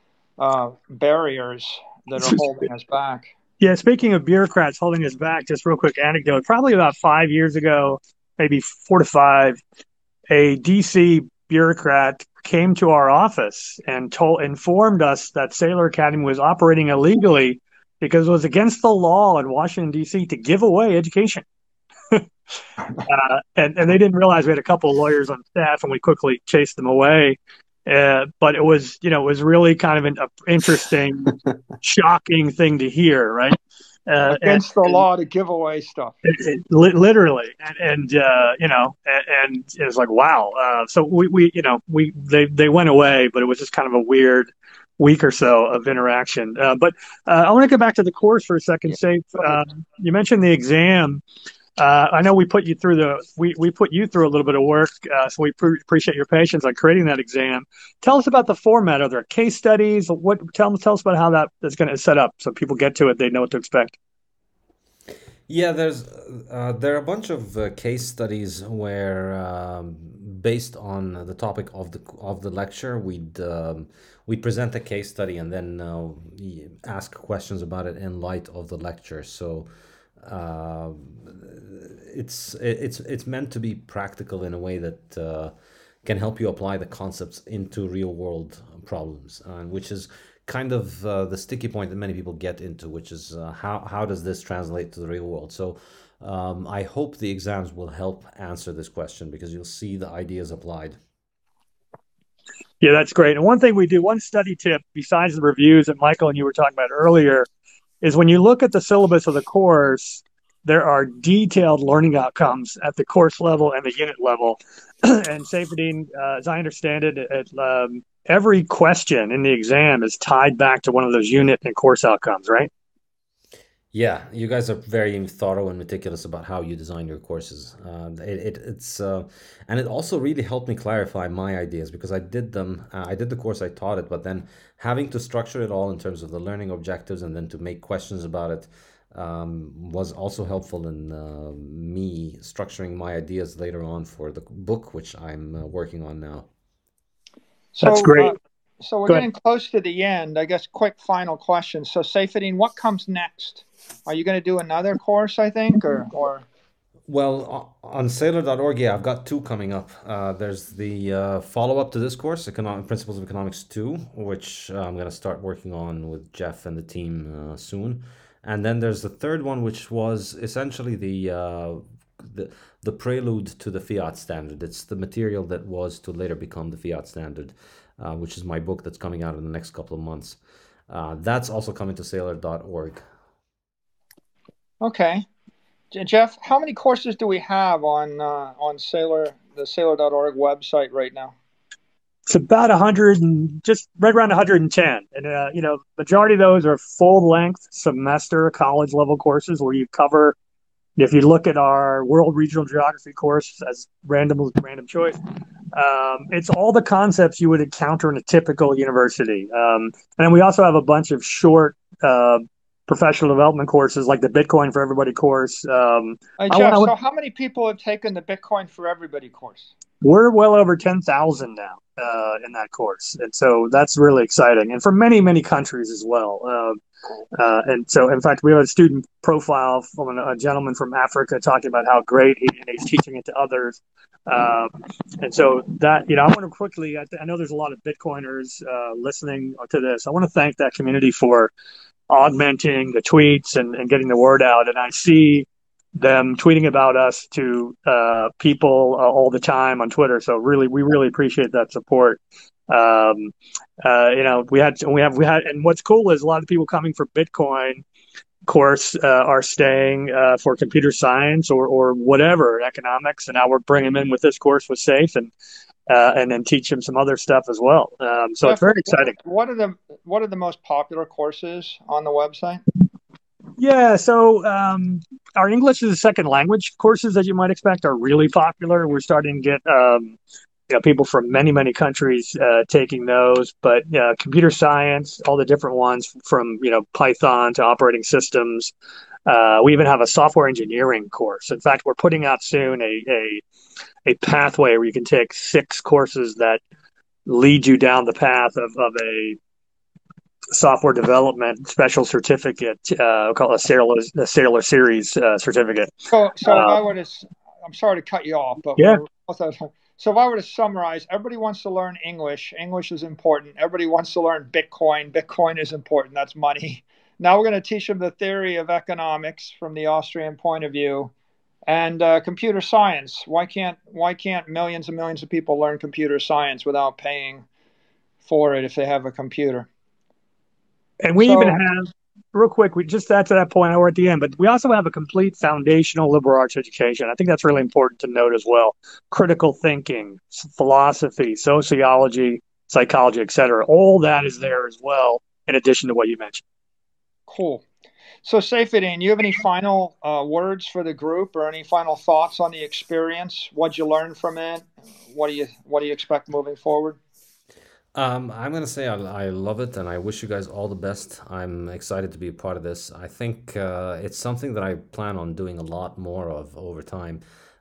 barriers that are holding us back. Yeah, speaking of bureaucrats holding us back, just real quick anecdote. Probably about 5 years ago, maybe 4 to 5, a DC bureaucrat came to our office and informed us that Saylor Academy was operating illegally because it was against the law in Washington, D.C. to give away education. And they didn't realize we had a couple of lawyers on staff, and we quickly chased them away. But it was really kind of an interesting, shocking thing to hear, right? Against the law to give away stuff. Literally. And it was like, wow. So they went away, but it was just kind of a weird week or so of interaction. But I want to go back to the course for a second. Saif, you mentioned the exam. I know we put you through a little bit of work, so we appreciate your patience on creating that exam. Tell us about the format. Are there case studies? Tell us about how that's going to set up so people get to it, they know what to expect. Yeah, there are a bunch of case studies where, based on the topic of the lecture, we'd present a case study and then ask questions about it in light of the lecture. So it's meant to be practical in a way that can help you apply the concepts into real world problems, which is kind of the sticky point that many people get into, which is how does this translate to the real world? So I hope the exams will help answer this question because you'll see the ideas applied. Yeah, that's great. And one thing we do, one study tip, besides the reviews that Michael and you were talking about earlier, is when you look at the syllabus of the course, there are detailed learning outcomes at the course level and the unit level. And Saifedean, as I understand it, every question in the exam is tied back to one of those unit and course outcomes, right? Yeah, you guys are very thorough and meticulous about how you design your courses. It's and it also really helped me clarify my ideas because I did them. I did the course, I taught it, but then having to structure it all in terms of the learning objectives and then to make questions about it was also helpful in me structuring my ideas later on for the book, which I'm working on now. That's So, great. so we're Go ahead. getting close to the end. I guess quick final question. So, Saifedean, what comes next? Are you going to do another course, I think, or Well, on Sailor.org, yeah, I've got two coming up. There's the follow-up to this course, Principles of Economics 2, which I'm going to start working on with Jeff and the team soon. And then there's the third one, which was essentially the the prelude to the fiat standard. It's the material that was to later become the fiat standard, which is my book that's coming out in the next couple of months. That's also coming to Sailor.org. okay? Jeff, how many courses do we have on the Sailor.org website right now? It's about 100 and just right around 110. And, majority of those are full length semester college level courses where you cover, if you look at our world regional geography course as random choice, it's all the concepts you would encounter in a typical university. And then we also have a bunch of short professional development courses like the Bitcoin for Everybody course. Jeff, so how many people have taken the Bitcoin for Everybody course? We're well over 10,000 now in that course. And so that's really exciting. And from many, many countries as well. And so, in fact, we have a student profile from a gentleman from Africa talking about how great he's teaching it to others. And so that, I want to quickly, I know there's a lot of Bitcoiners listening to this. I want to thank that community for augmenting the tweets and getting the word out. And I see them tweeting about us to people all the time on Twitter. So we really appreciate that support. We had, and what's cool is a lot of people coming for Bitcoin course are staying for computer science or whatever, economics. And now we're bringing them in with this course with Safe and then teach them some other stuff as well. So Jeff, it's very exciting. What are the most popular courses on the website? Yeah, so our English as a second language courses, as you might expect, are really popular. We're starting to get people from many, many countries taking those. But computer science, all the different ones from Python to operating systems. We even have a software engineering course. In fact, we're putting out soon a pathway where you can take 6 courses that lead you down the path of a software development special certificate, called a Sailor Series certificate. So if I were to, I'm sorry to cut you off, but yeah. So if I were to summarize, everybody wants to learn English. English is important. Everybody wants to learn Bitcoin. Bitcoin is important. That's money. Now we're going to teach them the theory of economics from the Austrian point of view, and computer science. Why can't millions and millions of people learn computer science without paying for it if they have a computer? And we even have, real quick, we just got to that point, we're at the end, but we also have a complete foundational liberal arts education. I think that's really important to note as well. Critical thinking, philosophy, sociology, psychology, et cetera. All that is there as well, in addition to what you mentioned. Cool. So Saifedean, you have any final words for the group or any final thoughts on the experience? What'd you learn from it? What do you expect moving forward? I'm going to say I love it and I wish you guys all the best. I'm excited to be a part of this. I think it's something that I plan on doing a lot more of over time.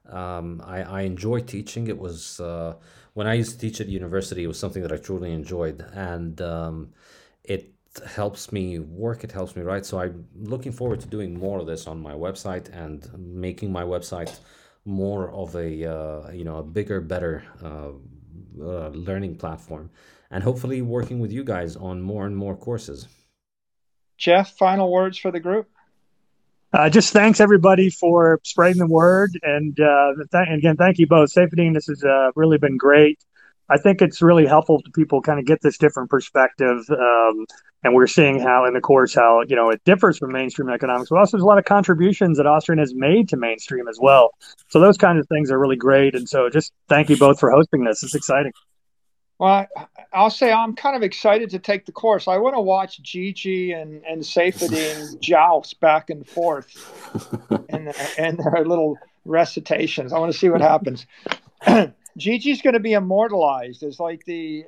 I enjoy teaching. It was when I used to teach at university, it was something that I truly enjoyed, and it helps me work, it helps me write. So I'm looking forward to doing more of this on my website and making my website more of a a bigger, better learning platform, and hopefully working with you guys on more and more courses. Jeff, final words for the group? Just thanks everybody for spreading the word, and again, thank you both. Saifedean, this has really been great. I think it's really helpful to people kind of get this different perspective, and we're seeing how in the course how it differs from mainstream economics. But also, there's a lot of contributions that Austrian has made to mainstream as well. So those kinds of things are really great, and so just thank you both for hosting this. It's exciting. Well, I'll say I'm kind of excited to take the course. I want to watch Gigi and Saifedean joust back and forth and their little recitations. I want to see what happens. Gigi's going to be immortalized as like the,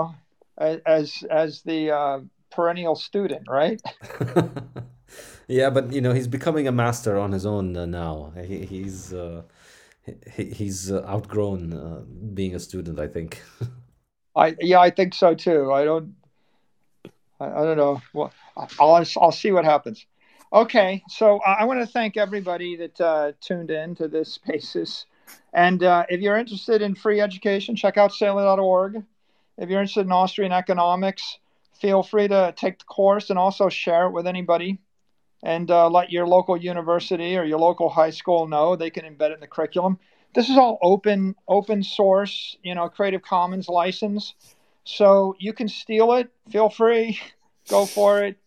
as the perennial student, right? Yeah, but he's becoming a master on his own now. He's outgrown being a student, I think. I think so too. I don't know. Well, I'll see what happens. Okay, so I want to thank everybody that tuned in to this Spaces. And if you're interested in free education, check out Saylor.org. If you're interested in Austrian economics, feel free to take the course and also share it with anybody. And let your local university or your local high school know. They can embed it in the curriculum. This is all open source, Creative Commons license. So you can steal it. Feel free. Go for it.